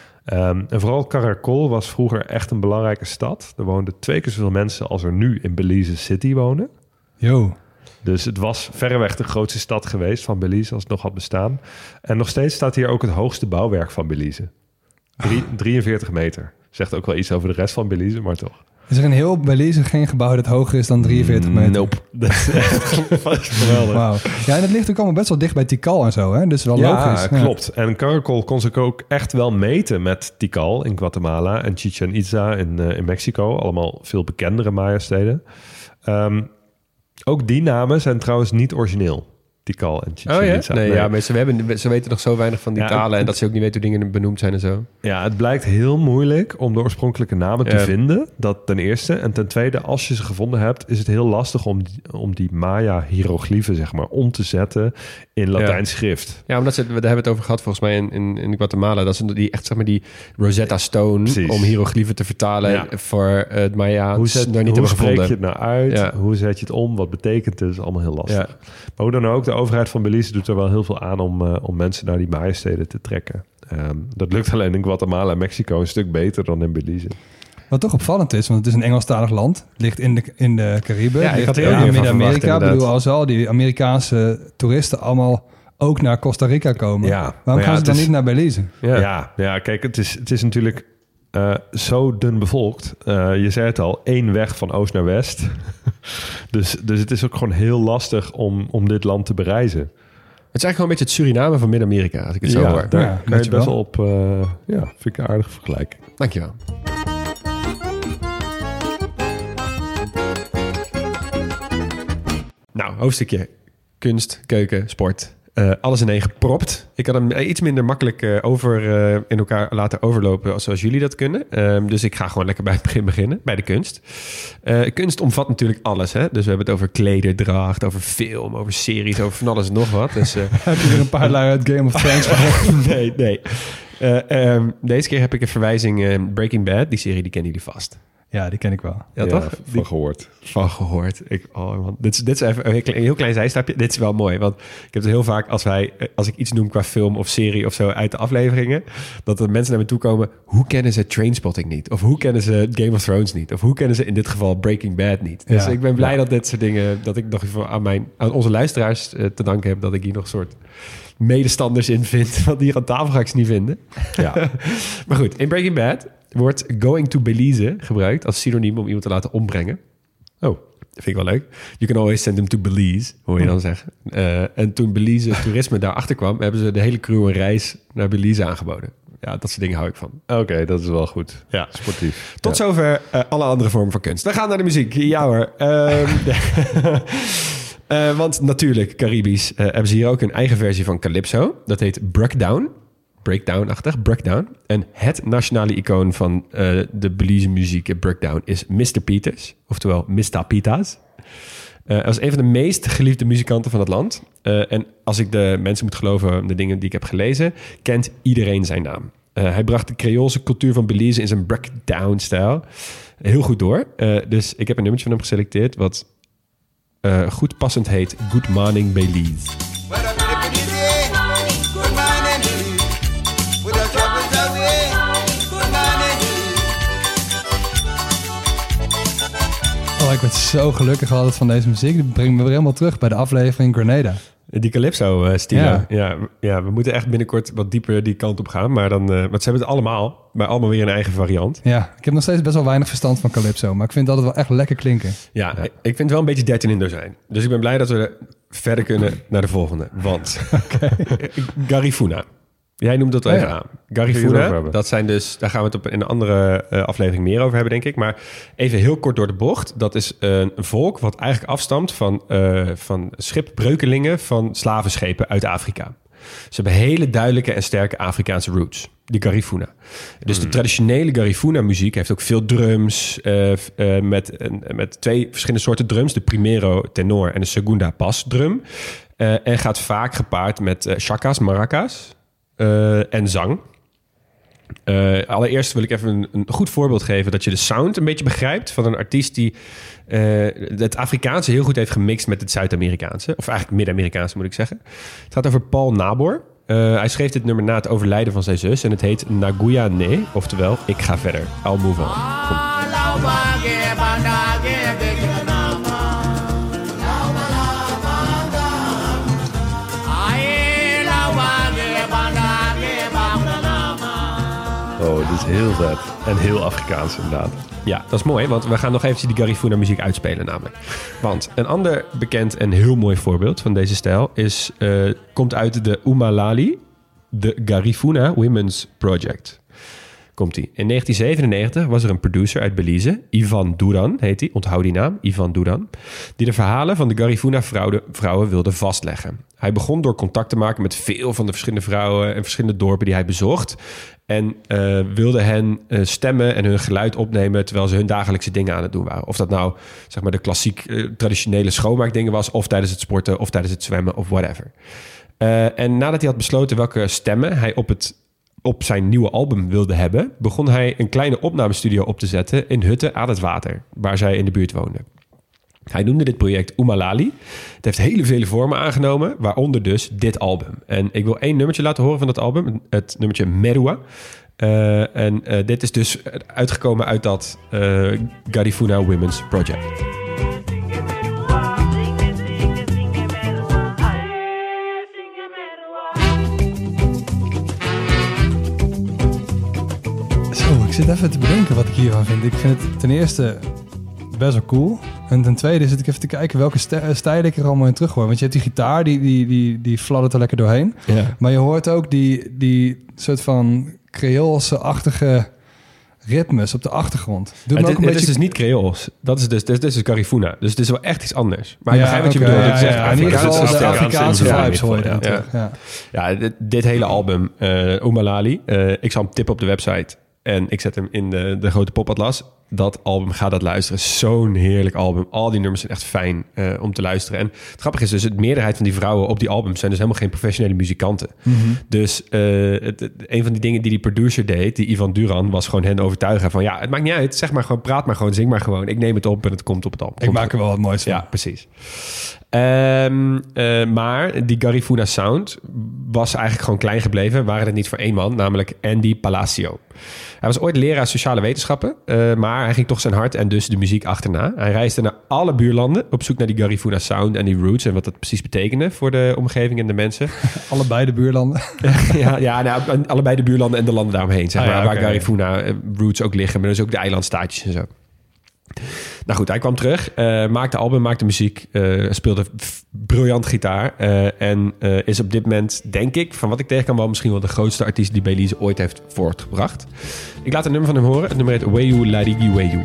Um, en vooral Caracol was vroeger echt een belangrijke stad. Er woonden twee keer zoveel mensen als er nu in Belize City wonen. Yo. Dus het was verreweg de grootste stad geweest van Belize als het nog had bestaan. En nog steeds staat hier ook het hoogste bouwwerk van Belize. Drie, drieënveertig meter. Zegt ook wel iets over de rest van Belize, maar toch. Is er in heel Belize geen gebouw dat hoger is dan drieënveertig meter? Nope. Dat is echt geweldig. Wauw. Ja, en het ligt ook allemaal best wel dicht bij Tikal en zo, hè? Dus wel Ja, logisch. klopt. En Caracol kon zich ook echt wel meten met Tikal in Guatemala en Chichen Itza in, uh, in Mexico. Allemaal veel bekendere Maya-steden. Um, ook die namen zijn trouwens niet origineel. Tikal en Chichen Oh ja? Itza. Nee, ja, maar ze, hebben, ze weten nog zo weinig van die Ja, talen... het- en dat ze ook niet weten hoe dingen benoemd zijn en zo. Ja, het blijkt heel moeilijk om de oorspronkelijke namen te Ja. vinden. Dat ten eerste. En ten tweede, als je ze gevonden hebt, is het heel lastig om die, om die Maya-hieroglyphen, zeg maar, om te zetten in Latijns schrift. Ja, omdat ze, daar hebben we het over gehad volgens mij in, in, in Guatemala. Dat ze die echt, zeg maar, die Rosetta Stone... Precies. om hieroglyphen te vertalen Ja. voor uh, het Maya's Hoe, zet, nog niet hoe hebben spreek gevonden. je het nou uit? Ja. Hoe zet je het om? Wat betekent het? Dat is allemaal heel lastig. Ja. Maar hoe dan ook, de overheid van Belize doet er wel heel veel aan om, uh, om mensen naar die Maya-steden te trekken. Um, dat lukt alleen in Guatemala en Mexico een stuk beter dan in Belize. Wat toch opvallend is, want het is een Engelstalig land. Het ligt in de, in de Cariben. Ja, ik ligt had er in ook meer van Midden-Amerika. verwacht, Ik bedoel, inderdaad. als al die Amerikaanse toeristen allemaal ook naar Costa Rica komen. Ja, Waarom maar ja, gaan ze het dan is- niet naar Belize? Ja. Ja, ja, kijk, het is, het is natuurlijk uh, zo dun bevolkt. Uh, je zei het al, één weg van oost naar west. dus, dus het is ook gewoon heel lastig om, om dit land te bereizen. Het is eigenlijk gewoon een beetje het Suriname van Midden-Amerika, als ik het zo ja, hoor. daar Ja, kan je weet je best wel. wel op... Uh, ja, vind ik een aardige vergelijking. Dankjewel. Nou, hoofdstukje kunst, keuken, sport. Uh, alles in één gepropt. Ik had hem iets minder makkelijk uh, over, uh, in elkaar laten overlopen zoals jullie dat kunnen. Uh, dus ik ga gewoon lekker bij het begin beginnen, bij de kunst. Uh, kunst omvat natuurlijk alles. Hè? Dus we hebben het over klederdracht, over film, over series, over van alles en nog wat. Dus, uh, Heb je er een paar lui uit Game of Thrones gehad? nee, nee. Uh, um, deze keer heb ik een verwijzing. Uh, Breaking Bad, die serie die kennen jullie vast. Ja, die ken ik wel. Ja, Ja, toch? van Die- gehoord. van gehoord. Ik, oh man, dit, is, dit is even een heel klein, een heel klein zijstapje. Dit is wel mooi, want ik heb het heel vaak als wij, als ik iets noem qua film of serie of zo uit de afleveringen, dat er mensen naar me toe komen. Hoe kennen ze Trainspotting niet? Of hoe kennen ze Game of Thrones niet? Of hoe kennen ze in dit geval Breaking Bad niet? Dus Ja. ik ben blij dat dit soort dingen, dat ik nog even aan mijn, aan onze luisteraars uh, te danken heb dat ik hier nog een soort medestanders in vind, want hier aan tafel ga ik ze niet vinden. Ja. Maar goed, in Breaking Bad wordt going to Belize gebruikt als synoniem om iemand te laten ombrengen. Oh, dat vind ik wel leuk. You can always send him to Belize, hoor je dan zeggen. Uh, en toen Belize toerisme daarachter kwam, hebben ze de hele crew een reis naar Belize aangeboden. Ja, dat soort dingen hou ik van. Oké, okay, dat is wel goed. Ja. Sportief. Tot ja. zover uh, alle andere vormen van kunst. We gaan naar de muziek. Ja hoor. Um, uh, want natuurlijk, Caribisch, uh, hebben ze hier ook een eigen versie van Calypso. Dat heet Breakdown. Breakdown-achtig, Breakdown. En het nationale icoon van uh, de Belize muziek, Breakdown, is mister Peters. Oftewel mister Pitas. Uh, hij was een van de meest geliefde muzikanten van het land. Uh, en als ik de mensen moet geloven, de dingen die ik heb gelezen, kent iedereen zijn naam. Uh, hij bracht de Creoolse cultuur van Belize in zijn breakdown-stijl heel goed door. Uh, dus ik heb een nummertje van hem geselecteerd wat uh, goed passend heet Good Morning Belize. Oh, ik werd zo gelukkig altijd van deze muziek. Die brengt me weer helemaal terug bij de aflevering Grenada. Die Calypso-stilo. Ja. Ja. Ja, ja, we moeten echt binnenkort wat dieper die kant op gaan. Maar dan, uh, want ze hebben het allemaal, maar allemaal weer een eigen variant. Ja, ik heb nog steeds best wel weinig verstand van Calypso. Maar ik vind het altijd wel echt lekker klinken. Ja, ik vind het wel een beetje dertien in dozijn. Dus ik ben blij dat we verder kunnen naar de volgende. Want Garifuna. Jij noemt dat wel even Ja. aan. Kun je het Garifuna, over hebben? dat zijn dus... Daar gaan we het op in een andere uh, aflevering meer over hebben, denk ik. Maar even heel kort door de bocht. Dat is een volk wat eigenlijk afstamt van, uh, van schipbreukelingen van slavenschepen uit Afrika. Ze hebben hele duidelijke en sterke Afrikaanse roots. Die Garifuna. Dus de traditionele Garifuna-muziek heeft ook veel drums. Uh, uh, met, uh, met twee verschillende soorten drums. De primero tenor en de segunda bas drum. Uh, en gaat vaak gepaard met uh, chakas, maracas uh, en zang. Uh, allereerst wil ik even een, een goed voorbeeld geven... dat je de sound een beetje begrijpt van een artiest... die uh, het Afrikaanse heel goed heeft gemixt met het Zuid-Amerikaanse. Of eigenlijk Midden-Amerikaanse, moet ik zeggen. Het gaat over Paul Nabor. Uh, hij schreef dit nummer na het overlijden van zijn zus... en het heet Naguya Ne, oftewel Ik ga verder. I'll move on. Kom. Oh, dit is heel vet. En heel Afrikaans inderdaad. Ja, dat is mooi, want we gaan nog eventjes die Garifuna muziek uitspelen namelijk. Want een ander bekend en heel mooi voorbeeld van deze stijl is, uh, komt uit de Umalali, de Garifuna Women's Project. Komt-ie. In negentien zevenennegentig was er een producer uit Belize, Ivan Duran heet hij, onthoud die naam, Ivan Duran, die de verhalen van de Garifuna vrouwen, vrouwen wilde vastleggen. Hij begon door contact te maken met veel van de verschillende vrouwen en verschillende dorpen die hij bezocht. En uh, wilde hen uh, stemmen en hun geluid opnemen terwijl ze hun dagelijkse dingen aan het doen waren. Of dat nou zeg maar de klassiek uh, traditionele schoonmaakdingen was, of tijdens het sporten, of tijdens het zwemmen, of whatever. Uh, en nadat hij had besloten welke stemmen hij op, het, op zijn nieuwe album wilde hebben, begon hij een kleine opnamestudio op te zetten in hutten aan het water, waar zij in de buurt woonden. Hij noemde dit project Umalali. Het heeft hele vele vormen aangenomen, waaronder dus dit album. En ik wil één nummertje laten horen van dat album, het nummertje Merua. Uh, en uh, dit is dus uitgekomen uit dat uh, Garifuna Women's Project. Zo, ik zit even te bedenken wat ik hiervan vind. Ik vind het ten eerste best wel cool. En ten tweede zit ik even te kijken welke st- stijlen ik er allemaal in terug hoor. Want je hebt die gitaar, die, die, die, die fladdert er lekker doorheen. Ja. Maar je hoort ook die, die soort van Creoolse-achtige ritmes op de achtergrond. Doet me Het, ook een het beetje... is dus niet Creools. Dat is dus, dit is dus Garifuna. Dus het is wel echt iets anders. Maar ik Ja, begrijp wat je oké, bedoelt. ja, Het is echt ja, in ieder Afrikaans. geval Het is de Afrikaanse Afrikaanse invloed. vibes hoor je Ja. dan terug. Ja. Ja, dit, dit hele album, uh, Umalali, uh, ik zal hem tippen op de website en ik zet hem in de, de grote popatlas. Dat album, ga dat luisteren. Zo'n heerlijk album. Al die nummers zijn echt fijn uh, om te luisteren. En het grappige is dus, de meerderheid van die vrouwen op die albums zijn dus helemaal geen professionele muzikanten. Mm-hmm. Dus uh, het, het, een van die dingen die die producer deed, die Ivan Duran, was gewoon hen overtuigen van ja, het maakt niet uit. Zeg maar gewoon, praat maar gewoon, zing maar gewoon. Ik neem het op en het komt op het album. Ik maak er wel wat moois van. Ja, precies. Um, uh, maar die Garifuna sound was eigenlijk gewoon klein gebleven. Waren het niet voor één man, namelijk Andy Palacio. Hij was ooit leraar sociale wetenschappen, uh, maar hij ging toch zijn hart en dus de muziek achterna. Hij reisde naar alle buurlanden op zoek naar die Garifuna sound en die roots en wat dat precies betekende voor de omgeving en de mensen. Allebei de buurlanden. ja, ja nou, allebei de buurlanden en de landen daaromheen, zeg Ah, maar, ja, waar okay. Garifuna roots ook liggen, maar dus ook de eilandstaatjes en zo. Nou goed, hij kwam terug, uh, maakte album, maakte muziek, uh, speelde f- briljant gitaar uh, en uh, is op dit moment, denk ik, van wat ik tegen kan, wel misschien wel de grootste artiest die Belize ooit heeft voortgebracht. Ik laat een nummer van hem horen. Het nummer heet Weyu Larigi Weyu.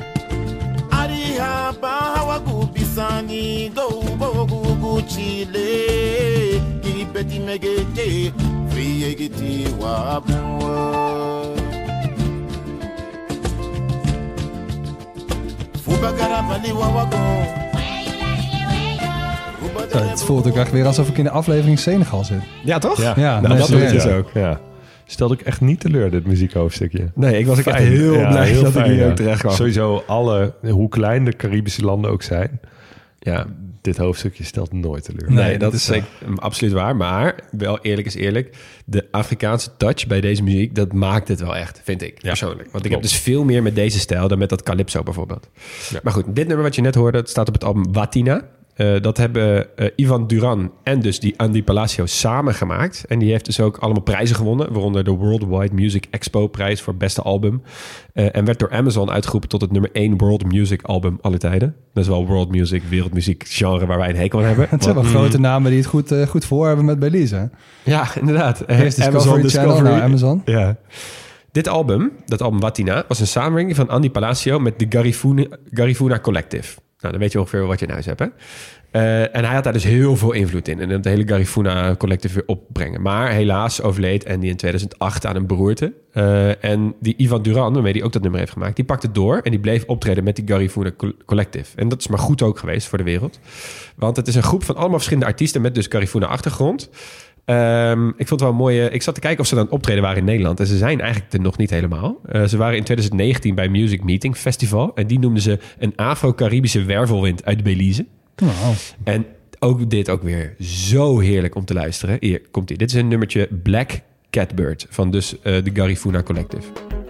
Zo, het voelt ook echt weer alsof ik in de aflevering Senegal zit. Ja, toch? Ja, Ja, nou, nee, dat doet het serieus. dus ook. Ja. Stelde ik echt niet teleur, dit muziekhoofdstukje. Nee, ik was ook echt Fijn. heel Ja, blij heel dat fijn, ik hier ja. ook terecht kwam. Sowieso alle, hoe klein de Caribische landen ook zijn, Ja. dit hoofdstukje stelt nooit teleur. Nee, Nee, dat dat is is zeker, absoluut waar. Maar wel eerlijk is eerlijk, de Afrikaanse touch bij deze muziek, dat maakt het wel echt, vind ik persoonlijk. Want ik heb klopt. dus veel meer met deze stijl dan met dat Calypso bijvoorbeeld. Ja. Maar goed, dit nummer wat je net hoorde, het staat op het album Watina. Uh, dat hebben uh, Ivan Duran en dus die Andy Palacio samen gemaakt. En die heeft dus ook allemaal prijzen gewonnen. Waaronder de Worldwide Music Expo prijs voor beste album. Uh, en werd door Amazon uitgeroepen tot het nummer één World Music album alle tijden. Dat is wel world music, wereldmuziek genre waar wij een hekel aan hebben. Het zijn wel mm. grote namen die het goed, uh, goed voor hebben met Belize. Ja, inderdaad. Eerst Discovery Amazon, Channel, Discovery. Nou, Amazon. Ja. Dit album, dat album Watina, was een samenwerking van Andy Palacio met de Garifuna, Garifuna Collective. Nou, dan weet je ongeveer wat je in huis hebt, hè? Uh, en hij had daar dus heel veel invloed in. En het hele Garifuna Collective weer opbrengen. Maar helaas overleed Andy in tweeduizend acht aan een beroerte. Uh, en die Ivan Duran, waarmee hij ook dat nummer heeft gemaakt, die pakte het door en die bleef optreden met die Garifuna Collective. En dat is maar goed ook geweest voor de wereld. Want het is een groep van allemaal verschillende artiesten met dus Garifuna-achtergrond. Um, ik vond het wel mooi. Uh, ik zat te kijken of ze dan optreden waren in Nederland. En ze zijn eigenlijk er nog niet helemaal. Uh, ze waren in twintig negentien bij Music Meeting Festival. En die noemden ze een Afro-Caribische wervelwind uit Belize. Wow. En ook dit ook weer zo heerlijk om te luisteren. Hier komt ie. Dit is een nummertje Black Catbird van dus uh, de Garifuna Collective.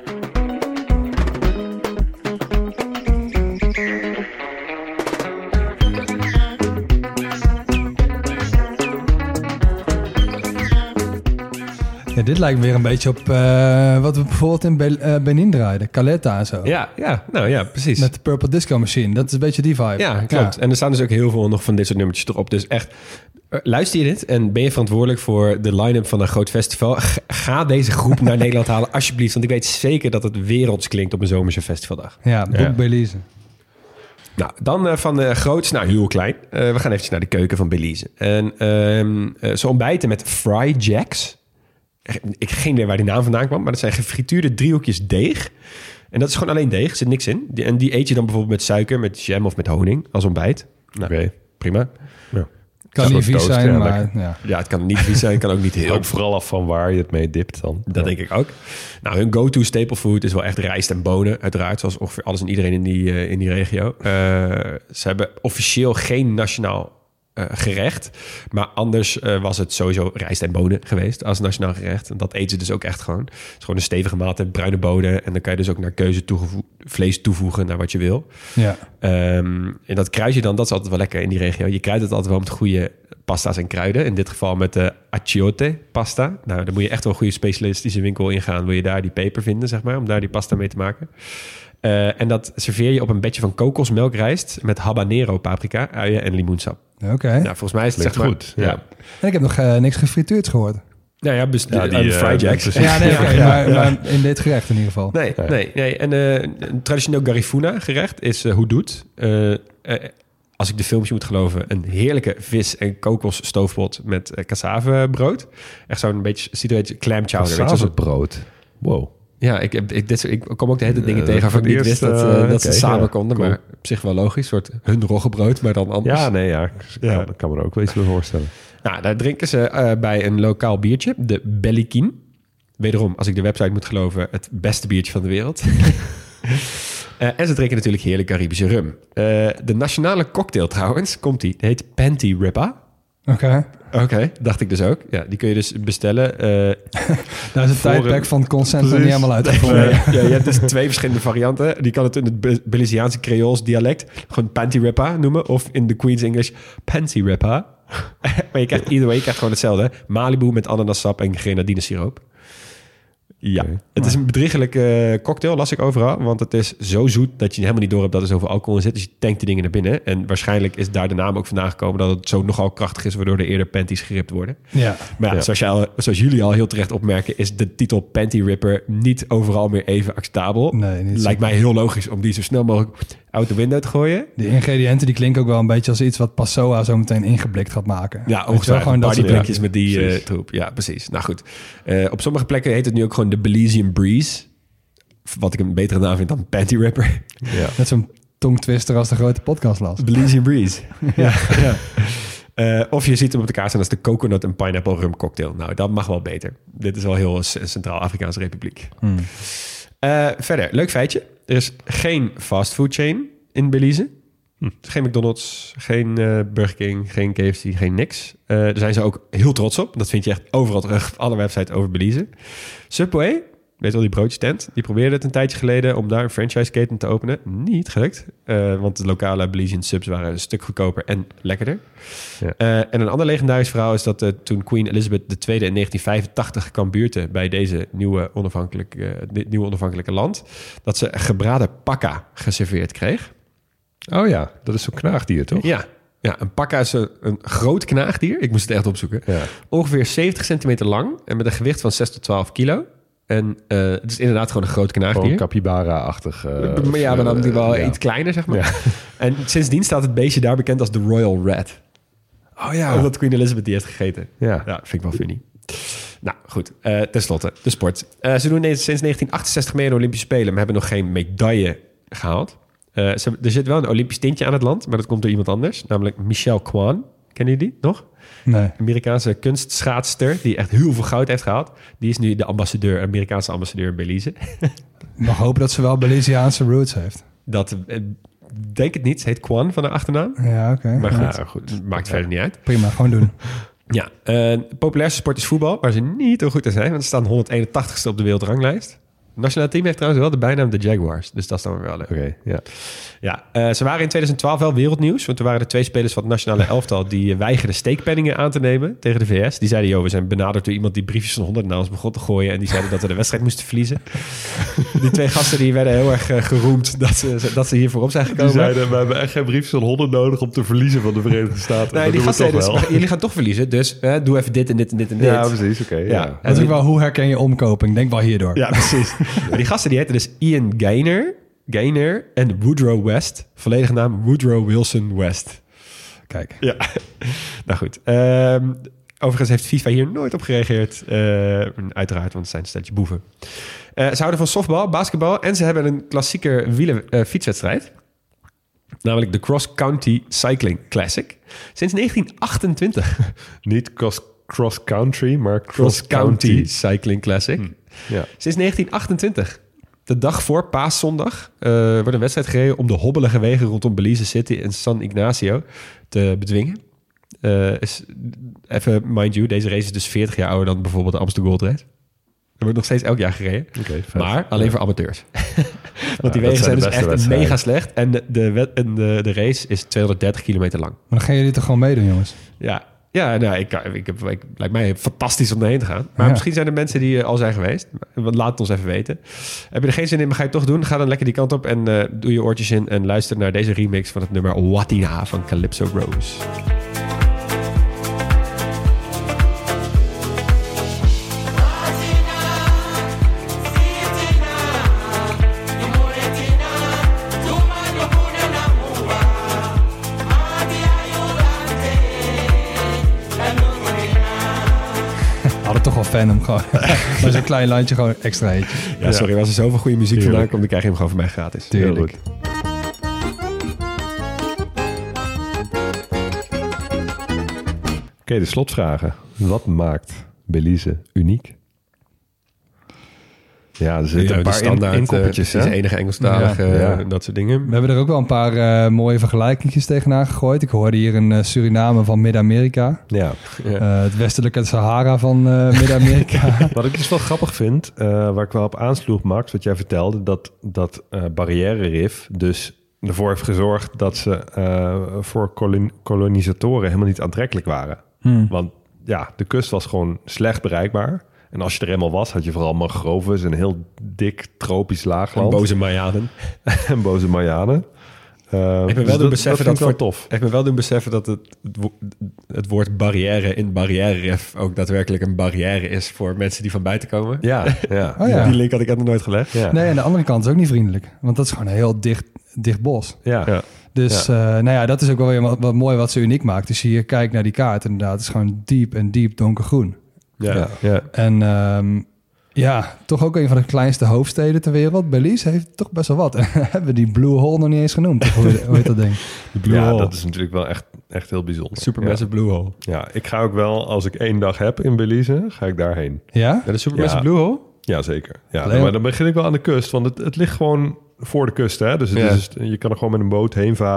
Ja, dit lijkt weer een beetje op uh, wat we bijvoorbeeld in Be- uh, Benin draaiden. Caleta en zo. Ja, ja, nou ja, precies. Met de Purple Disco Machine. Dat is een beetje die vibe. Ja, klopt. Ja. En er staan dus ook heel veel nog van dit soort nummertjes erop. Dus echt, uh, luister je dit en ben je verantwoordelijk voor de line-up van een groot festival? G- ga deze groep naar Nederland halen, alsjeblieft. Want ik weet zeker dat het werelds klinkt op een zomerse festivaldag. Ja, boek ja. Belize. Nou, dan uh, van uh, groots naar heel klein. Uh, we gaan eventjes naar de keuken van Belize. En uh, uh, ze ontbijten met fry jacks. Ik heb geen idee waar die naam vandaan kwam, maar dat zijn gefrituurde driehoekjes deeg. En dat is gewoon alleen deeg, er zit niks in. En die eet je dan bijvoorbeeld met suiker, met jam of met honing als ontbijt. Nou, oké, okay, prima. Ja. Kan niet vies zijn, ja, maar... Ja. ja, het kan niet vies zijn, kan ook niet heel... Ook vooral af van waar je het mee dipt dan. Dat ja. denk ik ook. Nou, hun go-to staple food is wel echt rijst en bonen, uiteraard. Zoals ongeveer alles en iedereen in die, uh, in die regio. Uh, ze hebben officieel geen nationaal Uh, gerecht. Maar anders uh, was het sowieso rijst en bonen geweest als nationaal gerecht. En dat eten ze dus ook echt gewoon. Het is gewoon een stevige maaltijd, bruine bonen. En dan kan je dus ook naar keuze toegevo- vlees toevoegen naar wat je wil. Ja. Um, en dat kruid je dan, dat is altijd wel lekker in die regio. Je kruidt het altijd wel met goede pasta's en kruiden. In dit geval met de achiote pasta. Nou, dan moet je echt wel een goede specialistische winkel ingaan. Wil je daar die peper vinden, zeg maar, om daar die pasta mee te maken. Uh, en dat serveer je op een bedje van kokosmelkrijst met habanero paprika, uien en limoensap. Oké. Okay. Nou, volgens mij is het zeg maar goed. Ja. Ja. En ik heb nog uh, niks gefrituurd gehoord. Nou ja, best, ja, die, uh, fried jacks. Uh, ja, nee, okay, ja, maar, ja. maar in dit gerecht in ieder geval. Nee, ja. nee, nee. En uh, een traditioneel Garifuna gerecht is uh, houdoet. Uh, uh, als ik de filmpje moet geloven, een heerlijke vis- en kokosstoofpot met uh, cassavebrood. Echt zo'n beetje, ziet er een beetje clam chowder. Cassavebrood? Wow. Ja, ik, heb, ik, dit, ik kom ook de hele dingen uh, tegen waarvan ik niet wist dat, uh, dat okay, ze samen ja, konden. Cool. Maar op zich wel logisch. Een soort hun roggebrood, maar dan anders. Ja, nee, ja. ja. Kan, kan me er ook wel iets bij voorstellen. Nou, daar drinken ze uh, bij een lokaal biertje, de Bellikin. Wederom, als ik de website moet geloven, het beste biertje van de wereld. uh, en ze drinken natuurlijk heerlijk Caribische rum. Uh, de nationale cocktail trouwens, komt die, die heet Panty Ripper. Oké. Okay. Oké, okay, dacht ik dus ook. Ja, die kun je dus bestellen. Uh, Daar is het tijdperk van consent nog niet helemaal uitgevonden. Nee, ja, je hebt dus twee verschillende varianten. Die kan het in het Belizeaanse Creools dialect gewoon Panty Ripper noemen. Of in de Queen's English Panty Ripper. Maar je krijgt either way, je krijgt gewoon hetzelfde. Malibu met ananassap en grenadinesiroop. Ja, okay. Het is een bedriegelijke uh, cocktail, las ik overal. Want het is zo zoet dat je helemaal niet door hebt dat er zoveel alcohol in zit. Dus je tankt die dingen naar binnen. En waarschijnlijk is daar de naam ook vandaan gekomen dat het zo nogal krachtig is, waardoor er eerder panties geript worden. Ja. Maar ja, ja. Zoals, al, zoals jullie al heel terecht opmerken, is de titel Panty Ripper niet overal meer even acceptabel. Nee, niet Lijkt mij heel logisch om die zo snel mogelijk out the window te gooien. De ingrediënten die klinken ook wel een beetje als iets wat Passoa zo meteen ingeblikt gaat maken. Ja, ongetwijfeld. Partyblinkjes ja, met die uh, troep. Ja, precies. Nou goed. Uh, op sommige plekken heet het nu ook gewoon de Belizean Breeze. Wat ik een betere naam vind dan Panty Ripper. Ja. Net zo'n tongtwister als de grote podcast las. Belizean Breeze. ja. ja. Uh, of je ziet hem op de kaart staan als de coconut en pineapple rum cocktail. Nou, dat mag wel beter. Dit is wel heel Centraal-Afrikaanse Republiek. Hmm. Uh, verder, leuk feitje. Er is geen fastfood chain in Belize. Hm. Geen McDonald's, geen uh, Burger King, geen K F C, geen niks. Uh, daar zijn ze ook heel trots op. Dat vind je echt overal terug op alle websites over Belize. Subway weet je wel, die broodjestent. Die probeerde het een tijdje geleden om daar een franchise-keten te openen. Niet gelukt, uh, want de lokale Belizean subs waren een stuk goedkoper en lekkerder. Ja. Uh, en een ander legendarisch verhaal is dat uh, toen Queen Elizabeth de Tweede in negentien vijfentachtig kwam buurten bij deze nieuwe onafhankelijke, uh, dit nieuwe onafhankelijke land, dat ze gebraden pakka geserveerd kreeg. Oh ja, dat is zo'n knaagdier, toch? Ja. Ja, een pakka is een, een groot knaagdier. Ik moest het echt opzoeken. Ja. Ongeveer zeventig centimeter lang en met een gewicht van zes tot twaalf kilo. En uh, het is inderdaad gewoon een groot knaagdier. Gewoon capybara-achtig. Uh, maar ja, maar dan uh, wel ja. iets kleiner, zeg maar. Ja. En sindsdien staat het beestje daar bekend als de Royal Rat. Oh ja. Omdat Queen Elizabeth die heeft gegeten. Ja, ja vind ik wel funny. Nou, goed. Uh, ten slotte, de sport. Uh, ze doen sinds negentien achtenzestig mee aan de Olympische Spelen, maar hebben nog geen medaille gehaald. Uh, ze, er zit wel een Olympisch tintje aan het land, maar dat komt door iemand anders. Namelijk Michelle Kwan. Kennen jullie die nog? Nee. Amerikaanse kunstschaatster die echt heel veel goud heeft gehaald. Die is nu de ambassadeur, Amerikaanse ambassadeur in Belize. Ik mag hopen dat ze wel Belizeaanse roots heeft. Dat uh, denk het niet. Ze heet Kwan van haar achternaam. Ja, oké. Okay. Maar goed, ja, goed. maakt ja. verder niet uit. Prima, gewoon doen. Ja, uh, de populairste sport is voetbal, waar ze niet zo goed in zijn. Want ze staan honderdeenentachtigste op de wereldranglijst. Het nationale team heeft trouwens wel de bijnaam de Jaguars. Dus dat is dan wel leuk. Oké, okay, ja. Ja, uh, ze waren in twintig twaalf wel wereldnieuws. Want er waren er twee spelers van het nationale elftal die uh, weigerden steekpenningen aan te nemen tegen de V S. Die zeiden, joh, we zijn benaderd door iemand die briefjes van honderd naar ons begon te gooien. En die zeiden dat we de wedstrijd moesten verliezen. Die twee gasten die werden heel erg uh, geroemd dat ze, dat ze hier voorop zijn gekomen. Die zeiden, we hebben echt geen briefjes van honderd nodig om te verliezen van de Verenigde Staten. Nee, die gasten zeiden, dus, jullie gaan toch verliezen. Dus uh, doe even dit en dit en dit en dit. Ja, precies. Oké. Okay, ja. ja. En ook wel, hoe herken je omkoping? Denk wel hierdoor. Ja, precies. Die gasten die heten dus Ian Gaynor, Gaynor en Woodrow West. Volledige naam Woodrow Wilson West. Kijk. Ja, nou goed. Um, overigens heeft FIFA hier nooit op gereageerd. Uh, uiteraard, want het zijn een stelletje boeven. Uh, ze houden van softbal, basketbal en ze hebben een klassieker wielen, uh, fietswedstrijd. Namelijk de Cross County Cycling Classic. Sinds negentien achtentwintig. Niet cross, cross country, maar cross, cross county. county Cycling Classic. Hm. Ja. Sinds negentien achtentwintig. De dag voor Paaszondag uh, wordt een wedstrijd gereden om de hobbelige wegen rondom Belize City en San Ignacio te bedwingen. Uh, is, even mind you, deze race is dus veertig jaar ouder dan bijvoorbeeld de Amsterdam Gold Race. Er wordt nog steeds elk jaar gereden. Okay, maar alleen ja. voor amateurs. Want die ja, wegen zijn, zijn dus echt wedstrijd. mega slecht. En de, de, de, de race is tweehonderddertig kilometer lang. Maar dan gaan jullie toch gewoon meedoen, jongens? Ja, ja nou, ik, ik, ik, ik, lijkt mij fantastisch om erheen te gaan. Maar ja. misschien zijn er mensen die al zijn geweest. Laat het ons even weten. Heb je er geen zin in, maar ga je het toch doen? Ga dan lekker die kant op en uh, doe je oortjes in... en luister naar deze remix van het nummer Watina van Calypso Rose. Toch wel fan om gewoon met zo'n klein landje gewoon extra eentje. Ja, sorry, als er zoveel goede muziek Tuurlijk. vandaan komt, dan krijg je hem gewoon van mij gratis. Tuurlijk. Oké, okay, de slotvragen. Wat maakt Belize uniek? Ja, er zitten ja, een paar standaard inkoppertjes. Het is enige Engelstalige, ja, ja. dat soort dingen. We hebben er ook wel een paar uh, mooie vergelijkingjes tegenaan gegooid. Ik hoorde hier een uh, Suriname van Midden-Amerika. Ja. ja. Uh, het westelijke Sahara van uh, Midden-Amerika. Wat ik dus wel grappig vind, uh, waar ik wel op aansloeg, Max, wat jij vertelde, dat, dat uh, Barrière Reef dus ervoor heeft gezorgd dat ze uh, voor kolon- kolonisatoren helemaal niet aantrekkelijk waren. Hmm. Want ja, de kust was gewoon slecht bereikbaar. En als je er eenmaal was, had je vooral mangroves, een heel dik tropisch laagland. En boze Mayanen. en boze Mayanen. Uh, ik ben wel dus doen beseffen dat, dat voor tof. Ik ben wel doen beseffen dat het, het, wo- het woord barrière in barrière-ref ook daadwerkelijk een barrière is voor mensen die van buiten komen. Ja, ja. Oh, ja. Die link had ik nog nooit gelegd. Ja. Nee, en de andere kant is ook niet vriendelijk, want dat is gewoon een heel dicht, dicht bos. Ja. ja. Dus ja. Uh, nou ja, dat is ook wel weer wat, wat mooi wat ze uniek maakt. Dus hier kijkt naar die kaart, inderdaad, het is gewoon diep en diep donkergroen. Ja, ja. ja. En um, ja, toch ook een van de kleinste hoofdsteden ter wereld. Belize heeft toch best wel wat. En hebben we die Blue Hole nog niet eens genoemd. Hoe, hoe heet dat ding? De Blue ja, Hole. Dat is natuurlijk wel echt, echt heel bijzonder. Supermassive ja. Blue Hole. Ja, ik ga ook wel, als ik één dag heb in Belize, ga ik daarheen. Ja? Ja, de Supermassive ja. Blue Hole? Ja, zeker. Ja, dan, maar dan begin ik wel aan de kust, want het, het ligt gewoon voor de kust. Hè? Dus het ja. is, je kan er gewoon met een boot heen varen.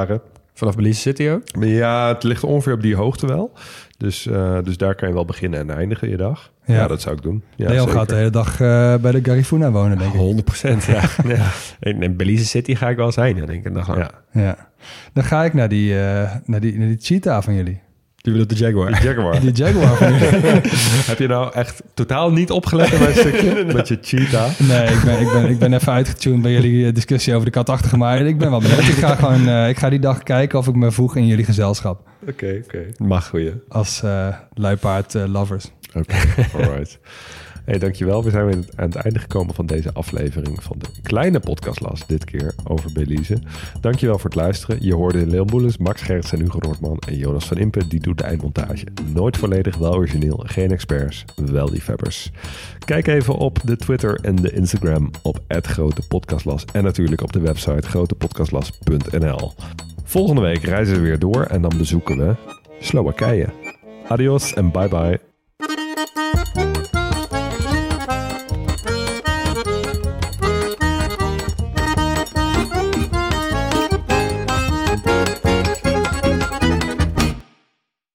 Vanaf Belize City ook? Ja, het ligt ongeveer op die hoogte wel. Dus, uh, dus daar kan je wel beginnen en eindigen je dag. Ja, ja dat zou ik doen. Ja, Leo gaat de hele dag uh, bij de Garifuna wonen, denk ik. honderd procent, ja. ja. In Belize City ga ik wel zijn, denk ik. Een dag lang. Ja. ja. Dan ga ik naar die, uh, naar die, naar die cheetah van jullie. Je bedoelt de Jaguar. De Jaguar. Die Jaguar van jullie. Heb je nou echt totaal niet opgelet in mijn stukje met je cheetah? Nee, ik ben, ik ben, ik ben even uitgetuned bij jullie discussie over de katachtige. Maar ik ben wel benieuwd. Ik ga gewoon, uh, ik ga die dag kijken of ik me voeg in jullie gezelschap. Oké, okay, oké. Okay. Mag goeie. Als uh, luipaard uh, lovers. Oké, okay. Alright. Hey, dankjewel. We zijn weer aan het einde gekomen van deze aflevering van de kleine podcastlas. Dit keer over Belize. Dankjewel voor het luisteren. Je hoorde Leon Boelens, Max Gerts en Hugo Noordman en Jonas van Impe. Die doet de eindmontage. Nooit volledig, wel origineel. Geen experts, wel liefhebbers. Kijk even op de Twitter en de Instagram op at grote podcastlas. En natuurlijk op de website grote podcastlas punt n l. Volgende week reizen we weer door en dan bezoeken we Slowakije. Adios en bye bye.